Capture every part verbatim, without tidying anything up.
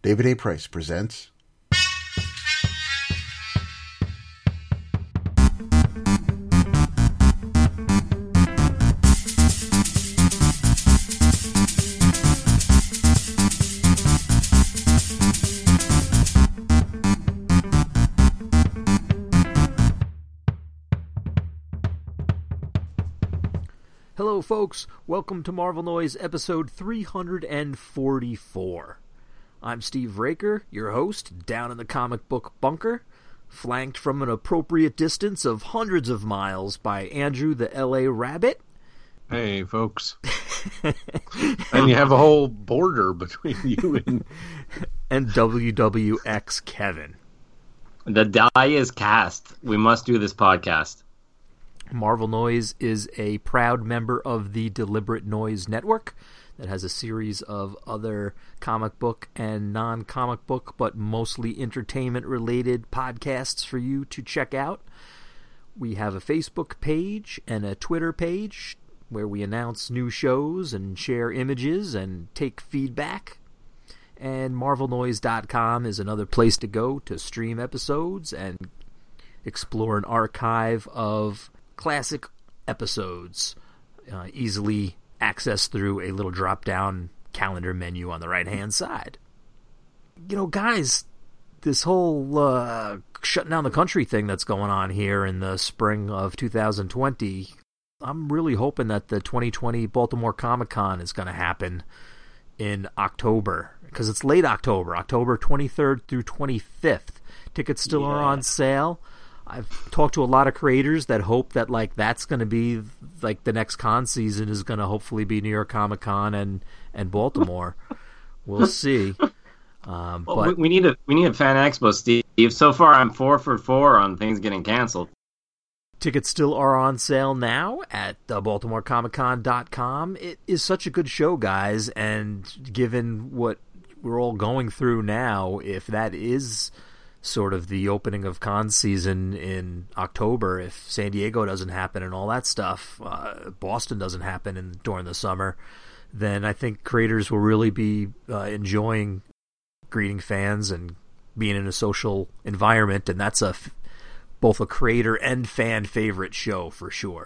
David A. Price presents Hello folks, welcome to Marvel Noise episode three forty-four. I'm Steve Raker, your host, down in the comic book bunker, flanked from an appropriate distance of hundreds of miles by Andrew the L A Rabbit. Hey folks. And you have a whole border between you and... and W W X Kevin. The die is cast. We must do this podcast. Marvel Noise is a proud member of the Deliberate Noise Network that has a series of other comic book and non-comic book, but mostly entertainment-related podcasts for you to check out. We have a Facebook page and a Twitter page where we announce new shows and share images and take feedback. And Marvel Noise dot com is another place to go to stream episodes and explore an archive of classic episodes, uh, easily accessed through a little drop-down calendar menu on the right-hand side. You know, guys, this whole uh, shutting down the country thing that's going on here in the spring of two thousand twenty, I'm really hoping that the twenty twenty Baltimore Comic-Con is going to happen in October, because it's late October, October twenty-third through twenty-fifth. Tickets still yeah. are on sale. I've talked to a lot of creators that hope that like that's going to be like the next con season is going to hopefully be New York Comic Con and, and Baltimore. We'll see. Um, well, but we need a we need a fan expo, Steve. So far, I'm four for four on things getting canceled. Tickets still are on sale now at uh, Baltimore Comic Con dot com. It is such a good show, guys, and given what we're all going through now, if that is sort of the opening of con season in October, if San Diego doesn't happen and all that stuff, uh, Boston doesn't happen in, during the summer, then I think creators will really be uh, enjoying greeting fans and being in a social environment, and that's a f- both a creator and fan favorite show for sure.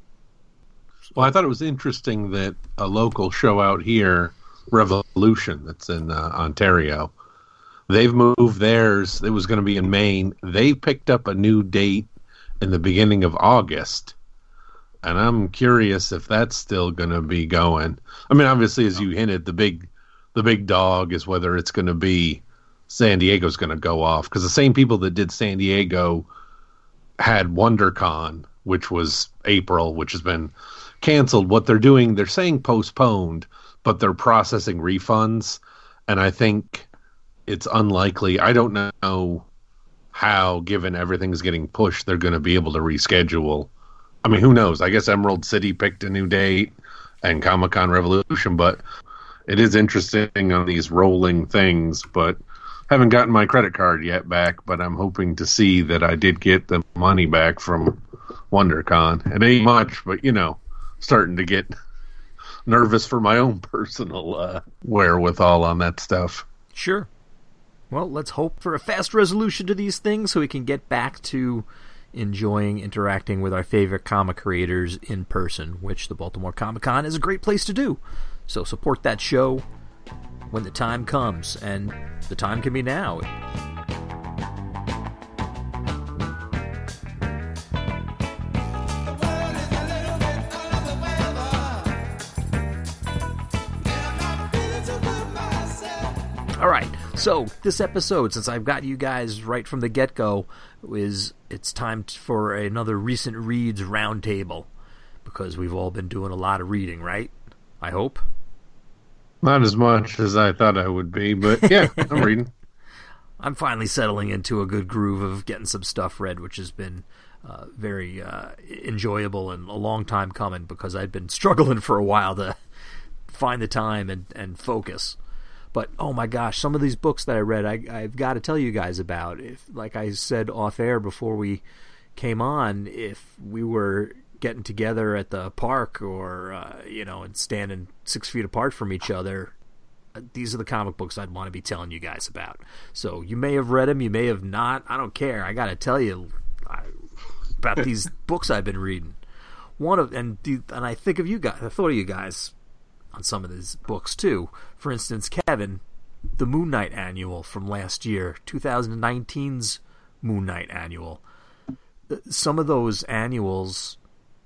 Well, I thought it was interesting that a local show out here, Revolution, that's in uh, Ontario, they've moved theirs. It was going to be in Maine. They picked up a new date in the beginning of August. And I'm curious if that's still going to be going. I mean, obviously, as you hinted, the big the big dog is whether it's going to be San Diego's going to go off. Because the same people that did San Diego had WonderCon, which was April, which has been canceled. What they're doing, they're saying postponed, but they're processing refunds. And I think it's unlikely. I don't know how, given everything's getting pushed, they're going to be able to reschedule. I mean, who knows? I guess Emerald City picked a new date and Comic-Con Revolution, but it is interesting on these rolling things. But haven't gotten my credit card yet back, but I'm hoping to see that I did get the money back from WonderCon. It ain't much, but, you know, starting to get nervous for my own personal uh, wherewithal on that stuff. Sure. Well, let's hope for a fast resolution to these things so we can get back to enjoying interacting with our favorite comic creators in person, which the Baltimore Comic Con is a great place to do. So support that show when the time comes, and the time can be now. All right, so this episode, since I've got you guys right from the get-go, is it's time for another recent reads roundtable, because we've all been doing a lot of reading, right? I hope. Not as much as I thought I would be, but yeah, I'm reading. I'm finally settling into a good groove of getting some stuff read, which has been uh, very uh, enjoyable and a long time coming, because I'd been struggling for a while to find the time and, and focus. But, oh my gosh, some of these books that I read, I, I've got to tell you guys about. If, like I said off air before we came on, if we were getting together at the park or, uh, you know, and standing six feet apart from each other, these are the comic books I'd want to be telling you guys about. So you may have read them, you may have not. I don't care. I got to tell you I, about these books I've been reading. One of and the, and I think of you guys. I thought of you guys on some of these books too. For instance, Kevin, the Moon Knight Annual from last year, twenty nineteen's Moon Knight Annual. Some of those annuals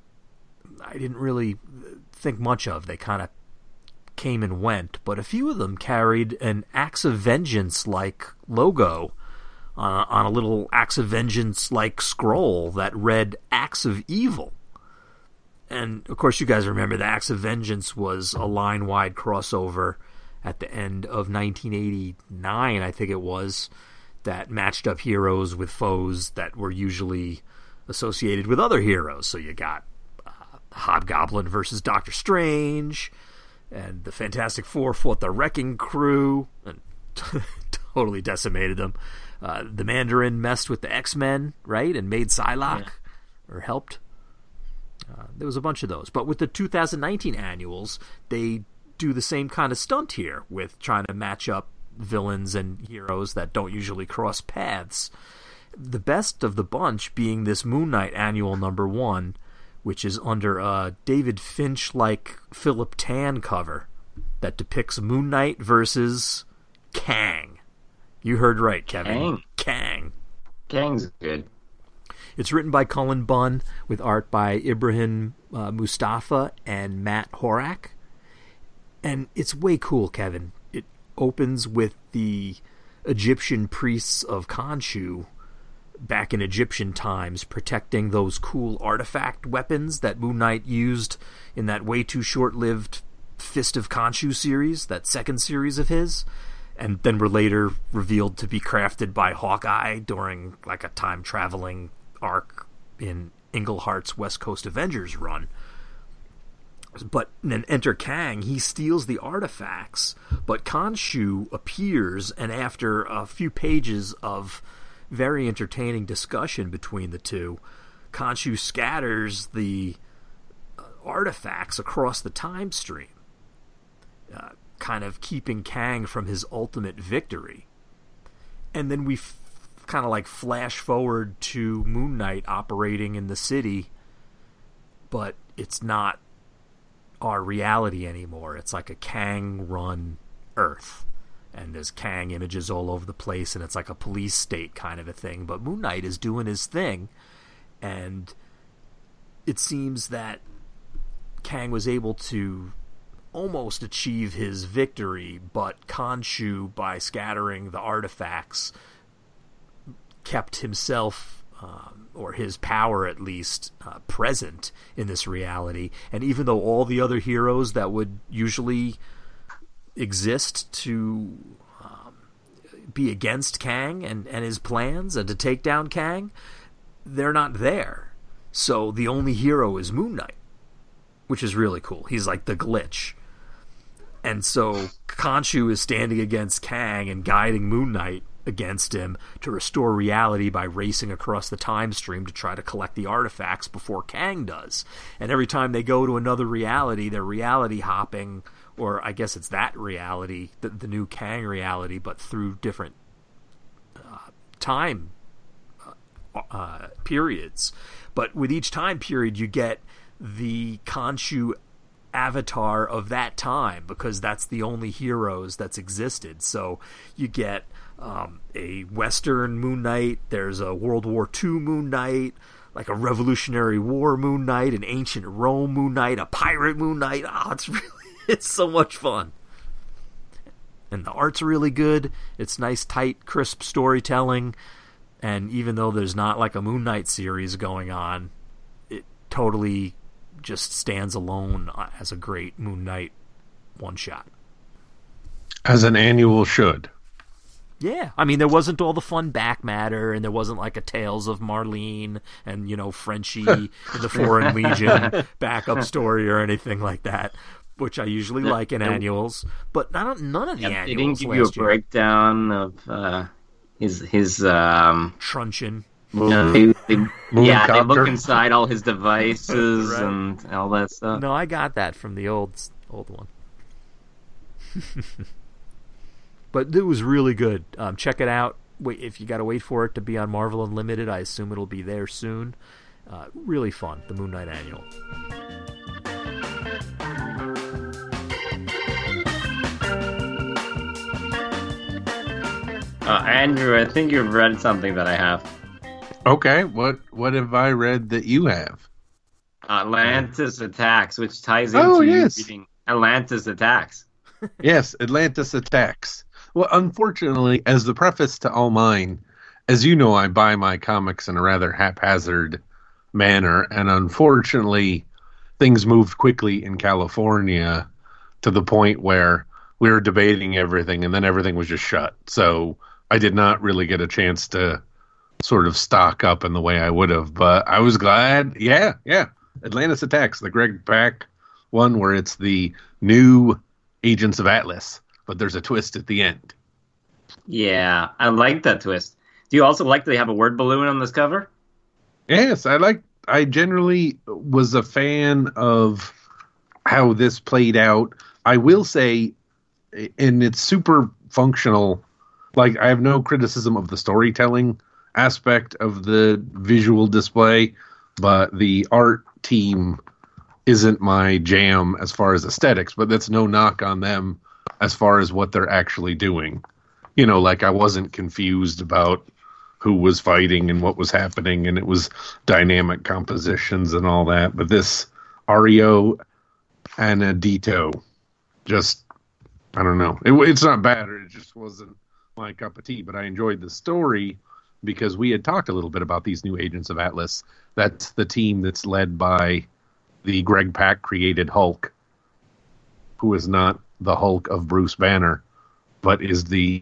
I didn't really think much of. They kind of came and went, but a few of them carried an Acts of Vengeance-like logo uh, on a little Acts of Vengeance-like scroll that read Acts of Evil. And, of course, you guys remember the Acts of Vengeance was a line-wide crossover at the end of nineteen eighty-nine, I think it was, that matched up heroes with foes that were usually associated with other heroes. So you got uh, Hobgoblin versus Doctor Strange, and the Fantastic Four fought the Wrecking Crew and totally decimated them. Uh, the Mandarin messed with the X-Men, right, and made Psylocke, yeah. or helped. Uh, there was a bunch of those. But with the two thousand nineteen annuals, they do the same kind of stunt here with trying to match up villains and heroes that don't usually cross paths. The best of the bunch being this Moon Knight Annual number one, which is under a David Finch-like Philip Tan cover that depicts Moon Knight versus Kang. You heard right, Kevin. Kang. Kang. Kang's good. It's written by Cullen Bunn with art by Ibrahim uh, Mustafa and Matt Horak. And it's way cool, Kevin. It opens with the Egyptian priests of Khonshu back in Egyptian times protecting those cool artifact weapons that Moon Knight used in that way too short-lived Fist of Khonshu series, that second series of his, and then were later revealed to be crafted by Hawkeye during like a time-traveling arc in Englehart's West Coast Avengers run. But then enter Kang. He steals the artifacts, but Khonshu appears, and after a few pages of very entertaining discussion between the two, Khonshu scatters the uh, artifacts across the time stream, uh, kind of keeping Kang from his ultimate victory. And then we f- kind of like flash forward to Moon Knight operating in the city, but it's not our reality anymore. It's like a Kang-run Earth. And there's Kang images all over the place, and it's like a police state kind of a thing. But Moon Knight is doing his thing, and it seems that Kang was able to almost achieve his victory, but Khonshu, by scattering the artifacts, kept himself, um, or his power at least, uh, present in this reality. And even though all the other heroes that would usually exist to um, be against Kang and, and his plans and to take down Kang, they're not there. So the only hero is Moon Knight, which is really cool. He's like the glitch. And so Khonshu is standing against Kang and guiding Moon Knight against him to restore reality by racing across the time stream to try to collect the artifacts before Kang does. And every time they go to another reality, they're reality hopping, or I guess it's that reality, the, the new Kang reality, but through different uh, time uh, uh, periods. But with each time period, you get the Khonshu avatar of that time, because that's the only heroes that's existed. So you get um, a Western Moon Knight, there's a World War Two Moon Knight, like a Revolutionary War Moon Knight, an Ancient Rome Moon Knight, a Pirate Moon Knight. Oh, it's really, it's so much fun. And the art's really good. It's nice, tight, crisp storytelling. And even though there's not like a Moon Knight series going on, it totally just stands alone as a great Moon Knight one-shot. As an annual should. Yeah, I mean, there wasn't all the fun back matter, and there wasn't like a Tales of Marlene and, you know, Frenchie in the Foreign Legion backup story or anything like that, which I usually no, like in no. annuals. But I don't, none of the yeah, annuals. They didn't give you a year. breakdown of uh, his his um, truncheon. You know, they, they, yeah, they look inside all his devices right. and all that stuff. No, I got that from the old old one. but it was really good. Um, check it out. Wait, if you got to wait for it to be on Marvel Unlimited, I assume it'll be there soon. Uh, really fun, the Moon Knight Annual. Uh, Andrew, I think you've read something that I have. Okay, what what have I read that you have? Atlantis Attacks, which ties into Oh, you yes. reading Atlantis Attacks. Yes, Atlantis Attacks. Well, unfortunately, as the preface to all mine, as you know, I buy my comics in a rather haphazard manner, and unfortunately, things moved quickly in California to the point where we were debating everything, and then everything was just shut. So I did not really get a chance to sort of stock up in the way I would have, but I was glad. Yeah, yeah. Atlantis Attacks, the Greg Pak one where it's the new Agents of Atlas, but there's a twist at the end. Yeah, I like that twist. Do you also like that they have a word balloon on this cover? Yes, I like. I generally was a fan of how this played out. I will say, and it's super functional. Like, I have no criticism of the storytelling aspect of the visual display, but the art team isn't my jam as far as aesthetics, but that's no knock on them as far as what they're actually doing. You know, like, I wasn't confused about who was fighting and what was happening, and it was dynamic compositions and all that. But this Ario Anadito, just, I don't know. It, it's not bad, it just wasn't my cup of tea, but I enjoyed the story because we had talked a little bit about these new Agents of Atlas. That's the team that's led by the Greg Pak created Hulk, who is not the Hulk of Bruce Banner, but is the...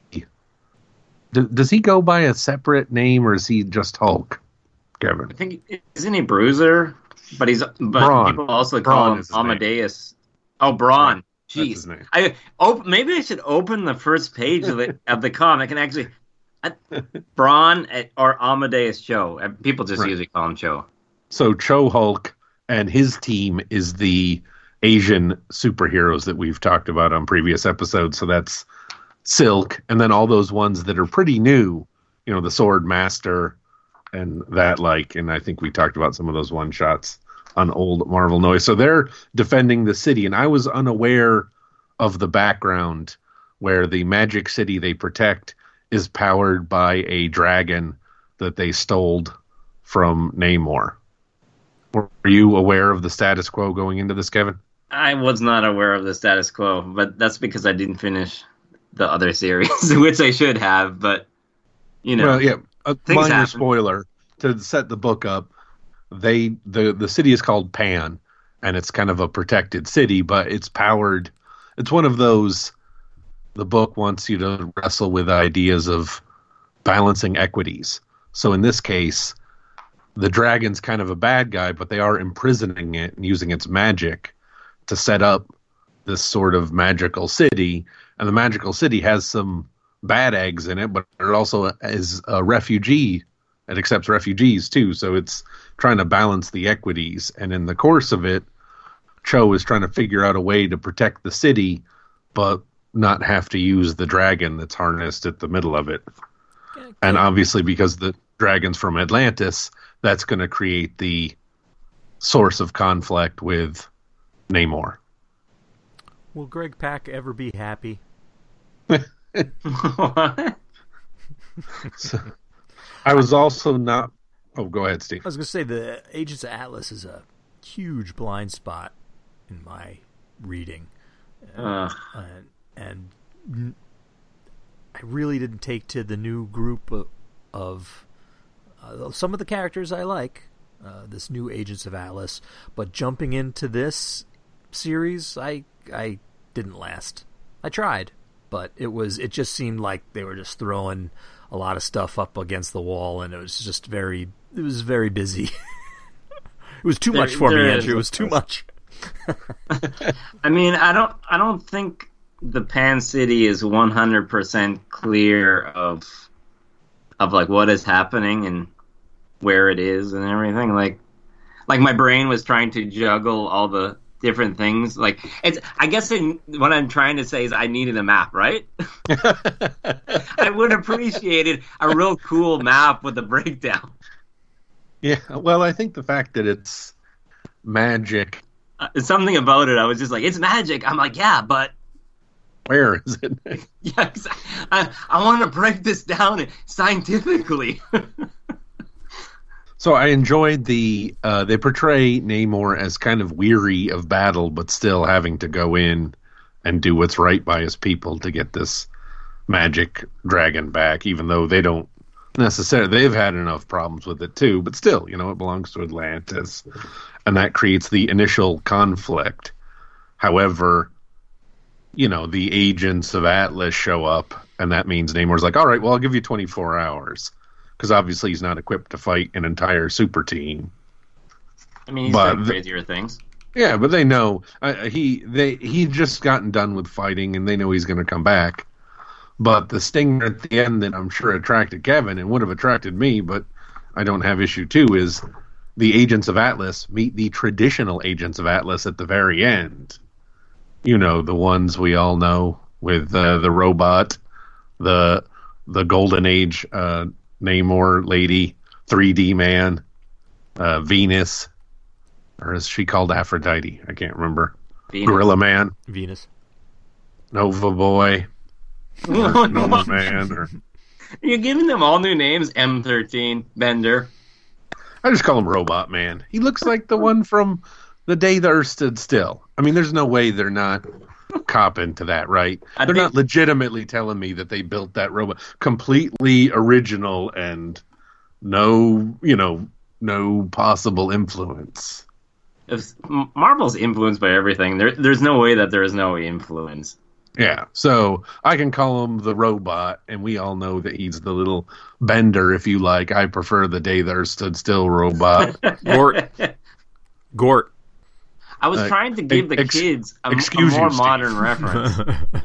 D- does he go by a separate name, or is he just Hulk, Kevin? I think, isn't he Bruiser? But he's but Brawn. people also call Brawn him is his name. Amadeus. Oh, Braun. That's his Jeez. name. I op- maybe I should open the first page of the of the comic and actually uh, Braun at, or Amadeus Cho. Uh, People just Right. usually call him Cho. So Cho Hulk and his team is the Asian superheroes that we've talked about on previous episodes. So that's Silk, and then all those ones that are pretty new, you know, the Sword Master and that, like, and I think we talked about some of those one shots on old Marvel Noise. So they're defending the city, and I was unaware of the background where the magic city they protect is powered by a dragon that they stole from Namor. Were you aware of the status quo going into this, Kevin? I was not aware of the status quo, but that's because I didn't finish the other series, which I should have. But you know, Well, yeah, a things minor happen. spoiler to set the book up. They the the city is called Pan, and it's kind of a protected city, but it's powered. It's one of those. The book wants you to wrestle with ideas of balancing equities. So in this case, the dragon's kind of a bad guy, but they are imprisoning it and using its magic to set up this sort of magical city. And the magical city has some bad eggs in it, but it also is a refugee. It accepts refugees too, so it's trying to balance the equities. And in the course of it, Cho is trying to figure out a way to protect the city, but not have to use the dragon that's harnessed at the middle of it. Okay. And obviously, because the dragon's from Atlantis, that's going to create the source of conflict with Namor. Will Greg Pak ever be happy? What? So, I was also not... Oh, go ahead, Steve. I was going to say the Agents of Atlas is a huge blind spot in my reading. Uh, and, and n- I really didn't take to the new group of, of uh, some of the characters I like, uh, this new Agents of Atlas, but jumping into this series, I I didn't last. I tried, but it was it just seemed like they were just throwing a lot of stuff up against the wall, and it was just very it was very busy. It was too There- much for me, there is Andrew. It a- was too much. I mean, I don't, I don't think the Pan City is one hundred percent clear of, of like what is happening and where it is and everything. Like, like my brain was trying to juggle all the different things. Like it's, I guess in, what I'm trying to say is I needed a map, right? I would have appreciated a real cool map with a breakdown. Yeah, well, I think the fact that it's magic. Uh, something about it, I was just like, it's magic. I'm like, yeah, but where is it? Yeah, I, I want to break this down scientifically. So I enjoyed the, uh, they portray Namor as kind of weary of battle, but still having to go in and do what's right by his people to get this magic dragon back, even though they don't necessarily, they've had enough problems with it too, but still, you know, it belongs to Atlantis, and that creates the initial conflict. However, you know, the agents of Atlas show up, and that means Namor's like, all right, well, I'll give you twenty-four hours. Because obviously he's not equipped to fight an entire super team. I mean, he's but done crazier things. Yeah, but they know uh, he they he just gotten done with fighting, and they know he's going to come back. But the stinger at the end that I'm sure attracted Kevin and would have attracted me, but I don't have issue too, is the agents of Atlas meet the traditional agents of Atlas at the very end. You know, the ones we all know with uh, the robot, the the Golden Age. Uh, Namor lady, three D man, uh, Venus, or is she called Aphrodite? I can't remember. Venus. Gorilla Man, Venus, Nova Boy, or Nova Man. Or... You're giving them all new names. M thirteen, Bender. I just call him Robot Man. He looks like the one from The Day the Earth Stood Still. I mean, there's no way they're not copping to that, right? I They're think, not legitimately telling me that they built that robot completely original and no, you know, no possible influence. If Marvel's influenced by everything, there, there's no way that there is no influence. Yeah, so I can call him the robot, and we all know that he's the little Bender, if you like. I prefer the Day the Earth Stood Still robot. Gort. Gort. I was Uh, trying to give the ex- kids a, a excuse more you, Steve. modern reference.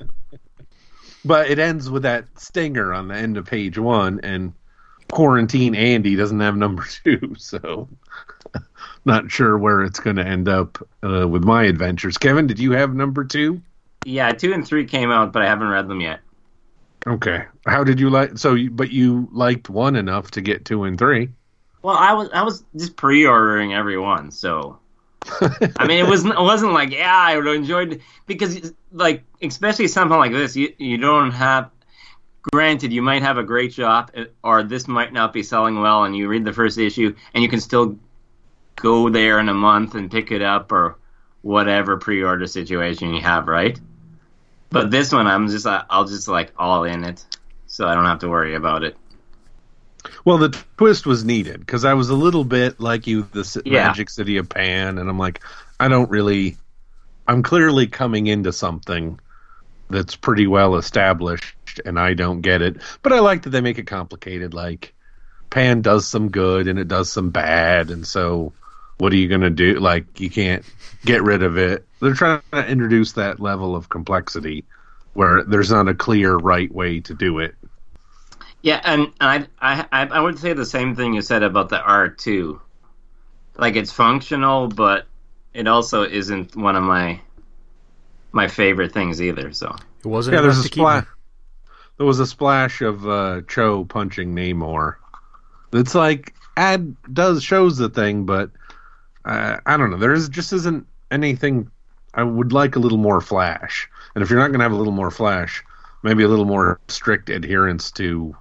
But it ends with that stinger on the end of page one, and Quarantine Andy doesn't have number two, so not sure where it's going to end up uh, with my adventures. Kevin, did you have number two? Yeah, two and three came out, but I haven't read them yet. Okay. How did you like? So, you, but you liked one enough to get two and three. Well, I was I was just pre-ordering every one, so I mean, it wasn't it wasn't like yeah, I enjoyed because like especially something like this, you you don't have. Granted, you might have a great shop, or this might not be selling well, and you read the first issue, and you can still go there in a month and pick it up, or whatever pre-order situation you have, right? But this one, I'm just I'll just like all in it, so I don't have to worry about it. Well, the twist was needed because I was a little bit like you, the C- Yeah. Magic City of Pan, and I'm like, I don't really. I'm clearly coming into something that's pretty well established, and I don't get it. But I like that they make it complicated. Like, Pan does some good and it does some bad, and so what are you going to do? Like, you can't get rid of it. They're trying to introduce that level of complexity where there's not a clear right way to do it. Yeah, and, and I, I I would say the same thing you said about the art too. Like, it's functional, but it also isn't one of my my favorite things either. So It wasn't Yeah, enough there's a to keep splash. me. There was a splash of uh, Cho punching Namor. It's like ad does shows the thing, but uh, I don't know. There is just isn't anything. I would like a little more flash, and if you're not going to have a little more flash, maybe a little more strict adherence to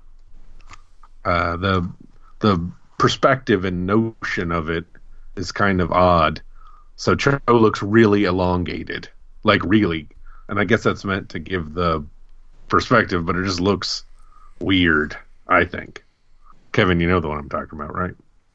uh, the the perspective and notion of it is kind of odd. So Cho looks really elongated, like really, and I guess that's meant to give the perspective, but it just looks weird, I think. Kevin, you know the one I'm talking about, right?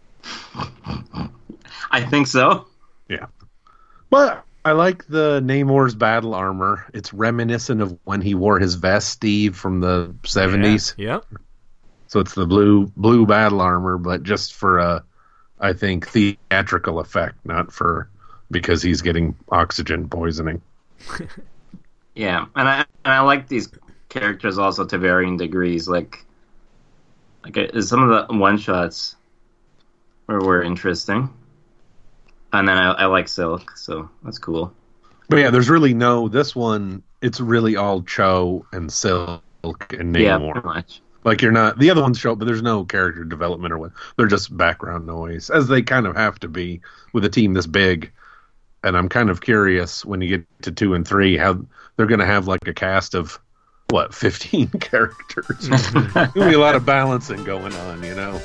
I think so. Yeah. But I like the Namor's battle armor. It's reminiscent of when he wore his vest, Steve, from the seventies. Yeah. So it's the blue blue battle armor, but just for a, I think, theatrical effect, not for because he's getting oxygen poisoning. Yeah, and I and I like these characters also to varying degrees. Like, like uh, some of the one shots were were interesting. and then I, I like Silk, so that's cool. But yeah, there's really no this one. It's really all Cho and Silk and Namor. Yeah, pretty much. Like you're not the other ones show, but there's no character development or what. They're just background noise, as they kind of have to be with a team this big. And I'm kind of curious when you get to two and three how they're going to have like a cast of what fifteen characters. There'll be a lot of balancing going on, you know.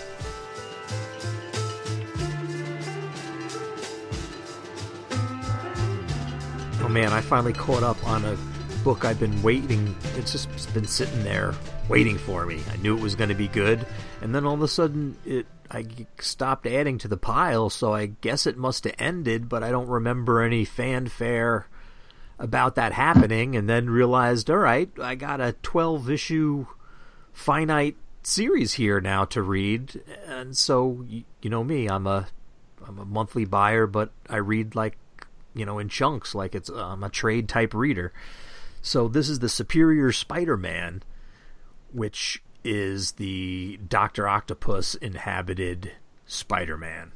Oh man, I finally caught up on a book I've been waiting. It's just been sitting there waiting for me. I knew it was going to be good, and then all of a sudden it I stopped adding to the pile, so I guess it must have ended, but I don't remember any fanfare about that happening, and then realized, all right, I got a twelve-issue finite series here now to read, and so, you know me, I'm a I'm a monthly buyer, but I read like, you know, in chunks, like it's I'm a trade-type reader. So this is the Superior Spider-Man, which is the Doctor Octopus inhabited Spider-Man.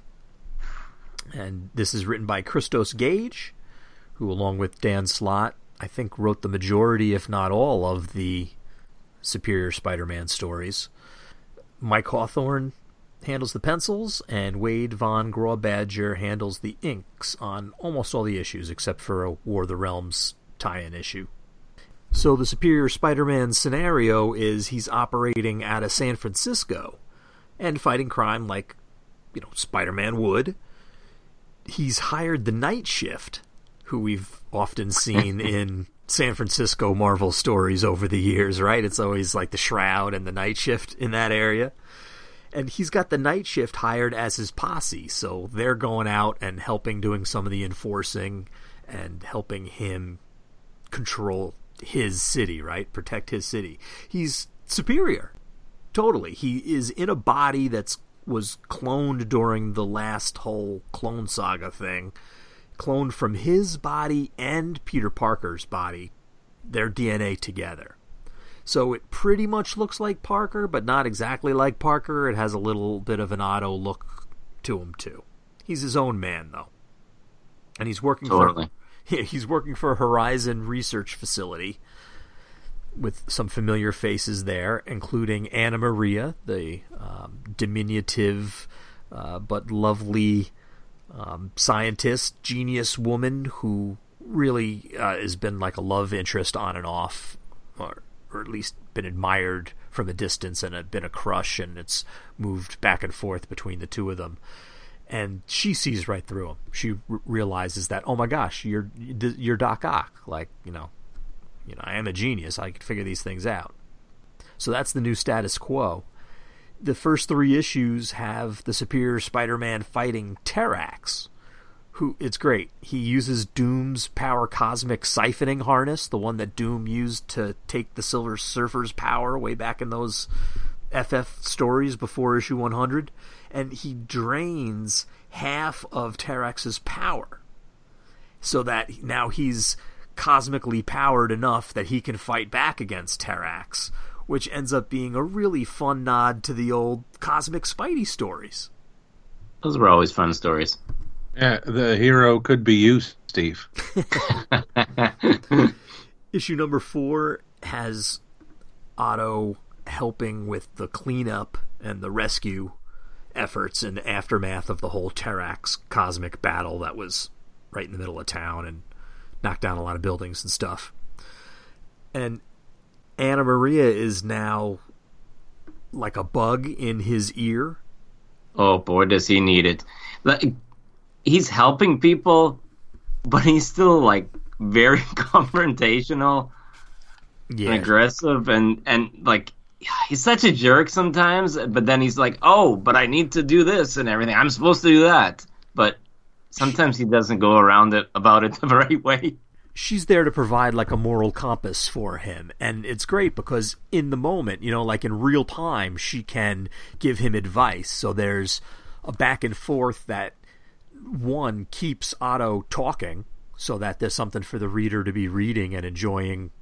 And this is written by Christos Gage, who along with Dan Slott, I think wrote the majority, if not all, of the Superior Spider-Man stories. Mike Hawthorne handles the pencils, and Wade Von Grawbadger handles the inks on almost all the issues, except for a War of the Realms tie-in issue. So the Superior Spider-Man scenario is he's operating out of San Francisco and fighting crime like, you know, Spider-Man would. He's hired the Night Shift, who we've often seen in San Francisco Marvel stories over the years, right? It's always like the Shroud and the Night Shift in that area. And he's got the Night Shift hired as his posse, so they're going out and helping, doing some of the enforcing and helping him control his city, right? Protect his city. He's superior. Totally. He is in a body that's was cloned during the last whole clone saga thing. Cloned from his body and Peter Parker's body. Their D N A together. So it pretty much looks like Parker, but not exactly like Parker. It has a little bit of an Otto look to him, too. He's his own man, though. And he's working totally. for... He's working for a Horizon Research Facility with some familiar faces there, including Anna Maria, the um, diminutive uh, but lovely um, scientist, genius woman who really uh, has been like a love interest on and off, or, or at least been admired from a distance and had been a crush, and it's moved back and forth between the two of them. And she sees right through him. She r- realizes that, oh my gosh, you're you're Doc Ock. Like, you know, you know, I am a genius. I can figure these things out. So that's the new status quo. The first three issues have the Superior Spider-Man fighting Terrax, who, it's great. He uses Doom's power cosmic siphoning harness, the one that Doom used to take the Silver Surfer's power way back in those F F stories before issue one hundred. And he drains half of Terrax's power so that now he's cosmically powered enough that he can fight back against Terrax, which ends up being a really fun nod to the old Cosmic Spidey stories. Those were always fun stories. Yeah, the hero could be you, Steve. Issue number four has Otto helping with the cleanup and the rescue efforts and aftermath of the whole Terrax cosmic battle that was right in the middle of town and knocked down a lot of buildings and stuff. And Anna Maria is now like a bug in his ear. Oh boy, does he need it. Like, he's helping people, but he's still like very confrontational Yeah. and aggressive, and, and like he's such a jerk sometimes, but then he's like, oh, but I need to do this and everything. I'm supposed to do that. But sometimes he doesn't go around it about it the right way. She's there to provide like a moral compass for him. And it's great because in the moment, you know, like in real time, she can give him advice. So there's a back and forth that, one, keeps Otto talking so that there's something for the reader to be reading and enjoying,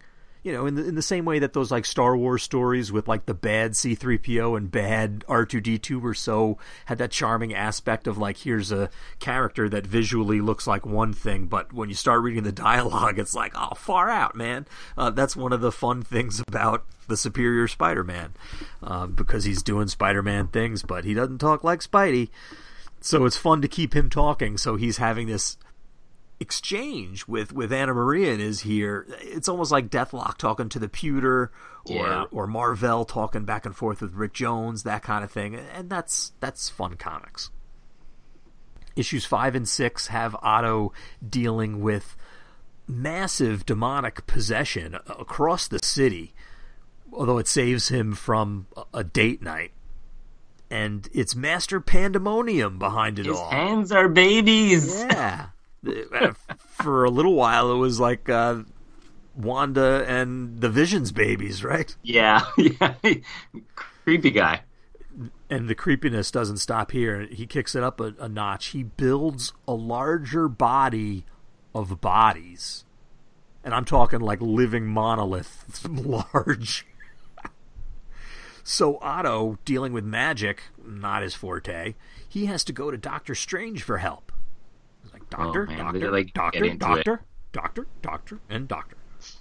you know, in the in the same way that those like Star Wars stories with like the bad C three P O and bad R two D two were so had that charming aspect of like, here's a character that visually looks like one thing, but when you start reading the dialogue, it's like, oh, far out, man. Uh, that's one of the fun things about the Superior Spider-Man, uh, because he's doing Spider-Man things, but he doesn't talk like Spidey. So it's fun to keep him talking. So he's having this exchange with, with Anna Maria in his ear. It's almost like Deathlock talking to the Pewter, or Yeah. or Marvel talking back and forth with Rick Jones, that kind of thing. And that's that's fun comics. Issues five and six have Otto dealing with massive demonic possession across the city, although it saves him from a date night. And it's Master Pandemonium behind it His all. hands are babies. Yeah. For a little while, it was like uh, Wanda and the Vision's babies, right? Yeah, yeah. Creepy guy. And the creepiness doesn't stop here. He kicks it up a, a notch. He builds a larger body of bodies. And I'm talking like living monolith large. So Otto, dealing with magic, not his forte, he has to go to Doctor Strange for help. He's like, Doctor, Oh, man, doctor, they, like, doctor, get into doctor, doctor, doctor, and doctor.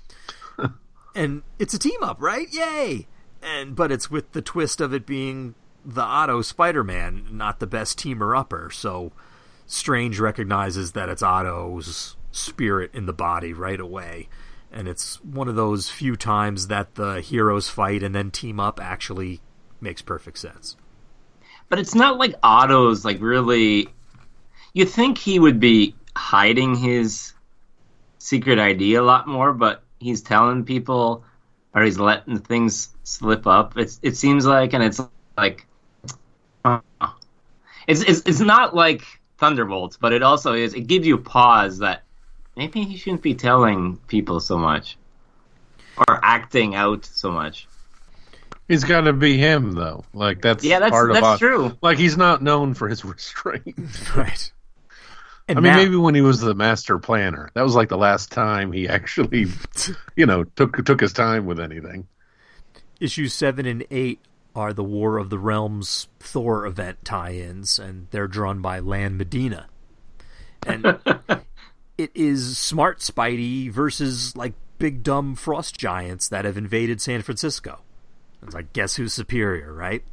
And it's a team up, right? Yay! And but it's with the twist of it being the Otto Spider-Man, not the best teamer-upper. So Strange recognizes that it's Otto's spirit in the body right away. And it's one of those few times that the heroes fight and then team up actually makes perfect sense. But it's not like Otto's like really. You think he would be hiding his secret idea a lot more, but he's telling people, or he's letting things slip up. It's it seems like, and it's like, uh, it's it's it's not like Thunderbolts, but it also is. It gives you pause that maybe he shouldn't be telling people so much, or acting out so much. He's got to be him, though. Like that's Yeah, that's part of that's Otto. true. Like he's not known for his restraint. Right. And I mean, now- maybe when he was the master planner, that was like the last time he actually, you know, took took his time with anything. Issues seven and eight are the War of the Realms Thor event tie-ins, and they're drawn by Lan Medina. And it is smart Spidey versus like big dumb frost giants that have invaded San Francisco. It's like, guess who's superior, right?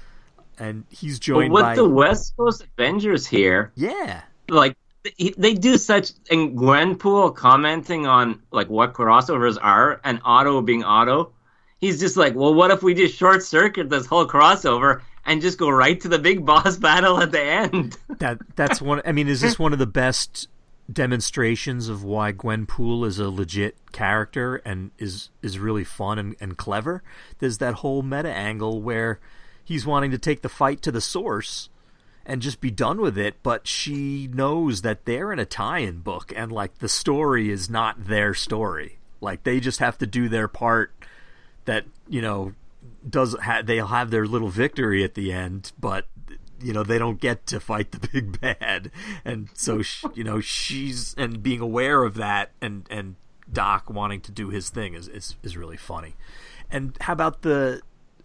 And he's But joined with by the West Coast Avengers here, yeah, like they- they do such, and Gwenpool commenting on like what crossovers are, and Otto being Otto, he's just like, well, what if we just short circuit this whole crossover and just go right to the big boss battle at the end? that that's one. I mean, is this one of the best demonstrations of why Gwenpool is a legit character and is is really fun and, and clever? There's that whole meta angle where he's wanting to take the fight to the source and just be done with it, but she knows that they're in a tie-in book and like the story is not their story. Like they just have to do their part. That, you know, does ha- they'll have their little victory at the end, but you know they don't get to fight the big bad. And so she, you know she's and being aware of that, and and Doc wanting to do his thing is is, is really funny. And how about the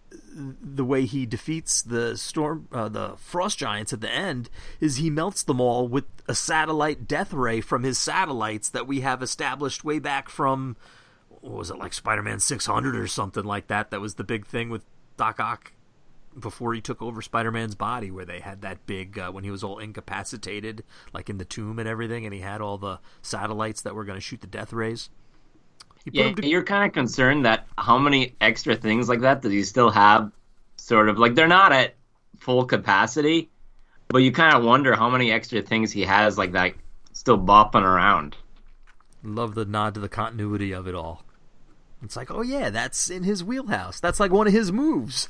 the way he defeats the storm, uh, the frost giants at the end? Is he melts them all with a satellite death ray from his satellites that we have established way back from, what was it, like Spider-Man six hundred or something like that? That was the big thing with Doc Ock before he took over Spider-Man's body, where they had that big, uh, when he was all incapacitated, like in the tomb and everything, and he had all the satellites that were going to shoot the death rays. He put Yeah, them to- you're kind of concerned that how many extra things like that does he still have? Sort of like they're not at full capacity, but you kind of wonder how many extra things he has like that still bopping around. Love the nod to the continuity of it all. It's like, oh yeah, that's in his wheelhouse. That's like one of his moves.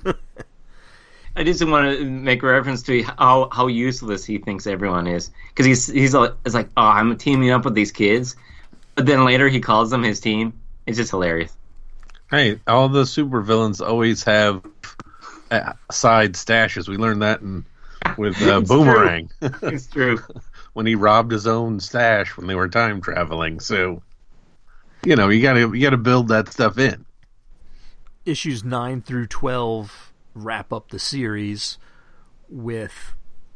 I just want to make a reference to how, how useless he thinks everyone is, because he's he's a, it's like, oh, I'm teaming up with these kids, but then later he calls them his team. It's just hilarious. Hey, all the supervillains always have uh, side stashes. We learned that in, with uh, It's Boomerang It's true. when he robbed his own stash when they were time traveling. So you know, you gotta you gotta build that stuff in. Issues nine through twelve wrap up the series with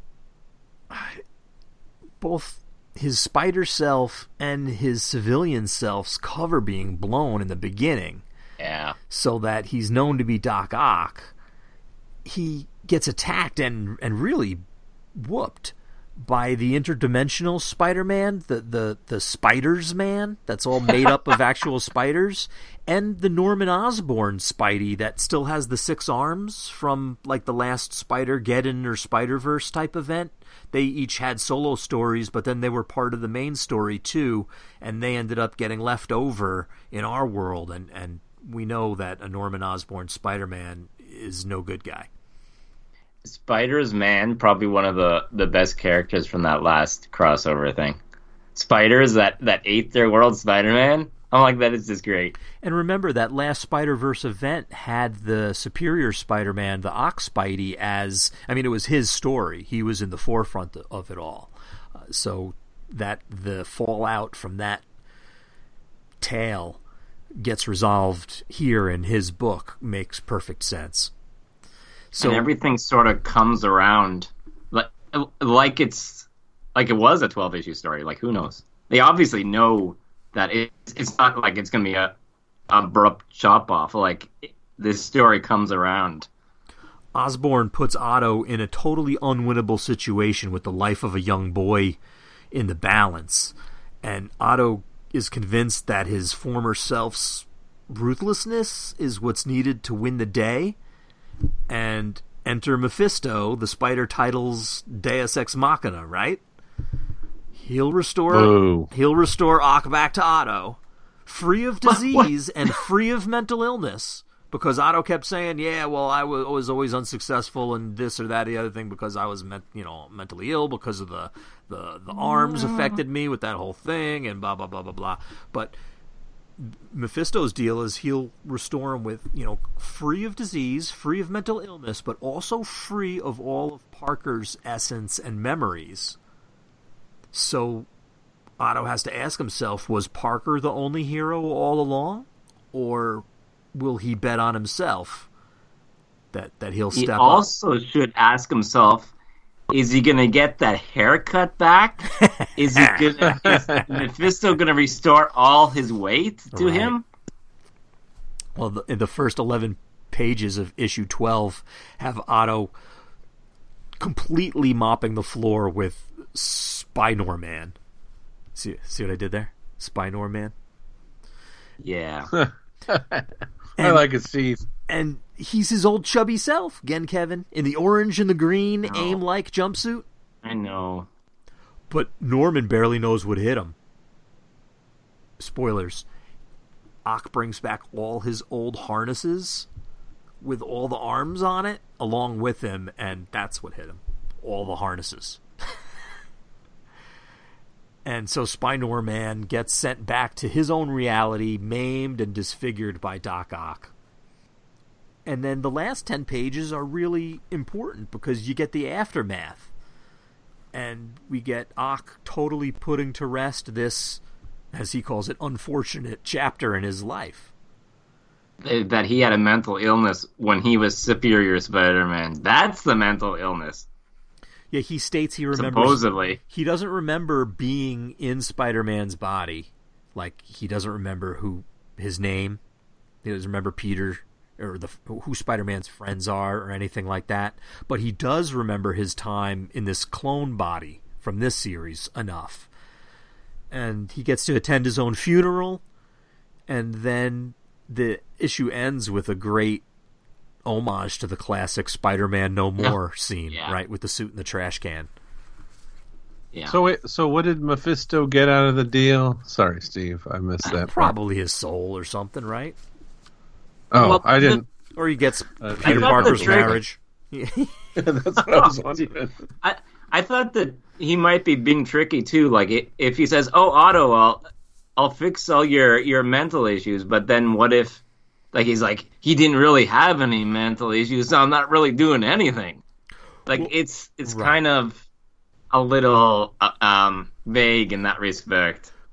both his spider self and his civilian self's cover being blown in the beginning. Yeah. So that he's known to be Doc Ock. He gets attacked and and really whooped by the interdimensional Spider-Man, the, the, the Spiders Man, that's all made up of actual spiders, and the Norman Osborn Spidey that still has the six arms from like the last Spider-Geddon or Spider-Verse type event. They each had solo stories, but then they were part of the main story too, and they ended up getting left over in our world, and, and we know that a Norman Osborn Spider-Man is no good guy. Spiders Man, probably one of the, the best characters from that last crossover thing. Spiders that, that ate their world Spider-Man. I'm like, that is just great. And remember, that last Spider-Verse event had the Superior Spider-Man, the Ox Spidey, as... I mean, it was his story. He was in the forefront of it all. Uh, so that the fallout from that tale gets resolved here in his book makes perfect sense. So, and everything sort of comes around like like it's like it was a twelve issue story. Like, who knows? They obviously know that it, it's not like it's going to be a abrupt chop off. Like, this story comes around. Osborn puts Otto in a totally unwinnable situation with the life of a young boy in the balance, and Otto is convinced that his former self's ruthlessness is what's needed to win the day. And enter Mephisto, the Spider title's Deus Ex Machina, right? He'll restore Ooh. he'll restore Ock back to Otto, free of disease and free of mental illness, because Otto kept saying, "Yeah, well, I was always unsuccessful and this or that, the other thing, because I was, you know, mentally ill because of the the the arms affected me with that whole thing and blah blah blah blah blah." But Mephisto's deal is he'll restore him with, you know, free of disease, free of mental illness, but also free of all of Parker's essence and memories. So Otto has to ask himself, was Parker the only hero all along? Or will he bet on himself that, that he'll step up? He also should ask himself, is he going to get that haircut back? Is he gonna, is Mephisto going to restore all his weight to right. him? Well, the, in the first eleven pages of issue twelve have Otto completely mopping the floor with Spinor Man. See, see what I did there? Spinor Man? Yeah. I like it, Steve. And he's his old chubby self, again, Kevin, in the orange and the green no. AIM-like jumpsuit. I know. But Norman barely knows what hit him. Spoilers. Ock brings back all his old harnesses with all the arms on it along with him, and that's what hit him. All the harnesses. And so Spinor Man gets sent back to his own reality, maimed and disfigured by Doc Ock. And then the last ten pages are really important because you get the aftermath. And we get Ock totally putting to rest this, as he calls it, unfortunate chapter in his life. That he had a mental illness when he was Superior Spider-Man. That's the mental illness. Yeah, he states he remembers... Supposedly. He doesn't remember being in Spider-Man's body. Like, he doesn't remember who his name. He doesn't remember Peter... or the who Spider-Man's friends are or anything like that. But he does remember his time in this clone body from this series enough. And he gets to attend his own funeral, and then the issue ends with a great homage to the classic Spider-Man No More yeah. scene, yeah. right, with the suit and the trash can. Yeah. So, wait, so what did Mephisto get out of the deal? Sorry, Steve, I missed that. Probably part. His soul or something, right? Oh, well, I didn't. The, or he gets uh, Peter Parker's marriage. That's what I was wondering. I, I thought that he might be being tricky too. Like, if he says, "Oh, Otto, I'll, I'll fix all your, your mental issues," but then what if, like, he's like, he didn't really have any mental issues, so I'm not really doing anything. Like, well, it's it's right. kind of a little uh, um, vague in that respect.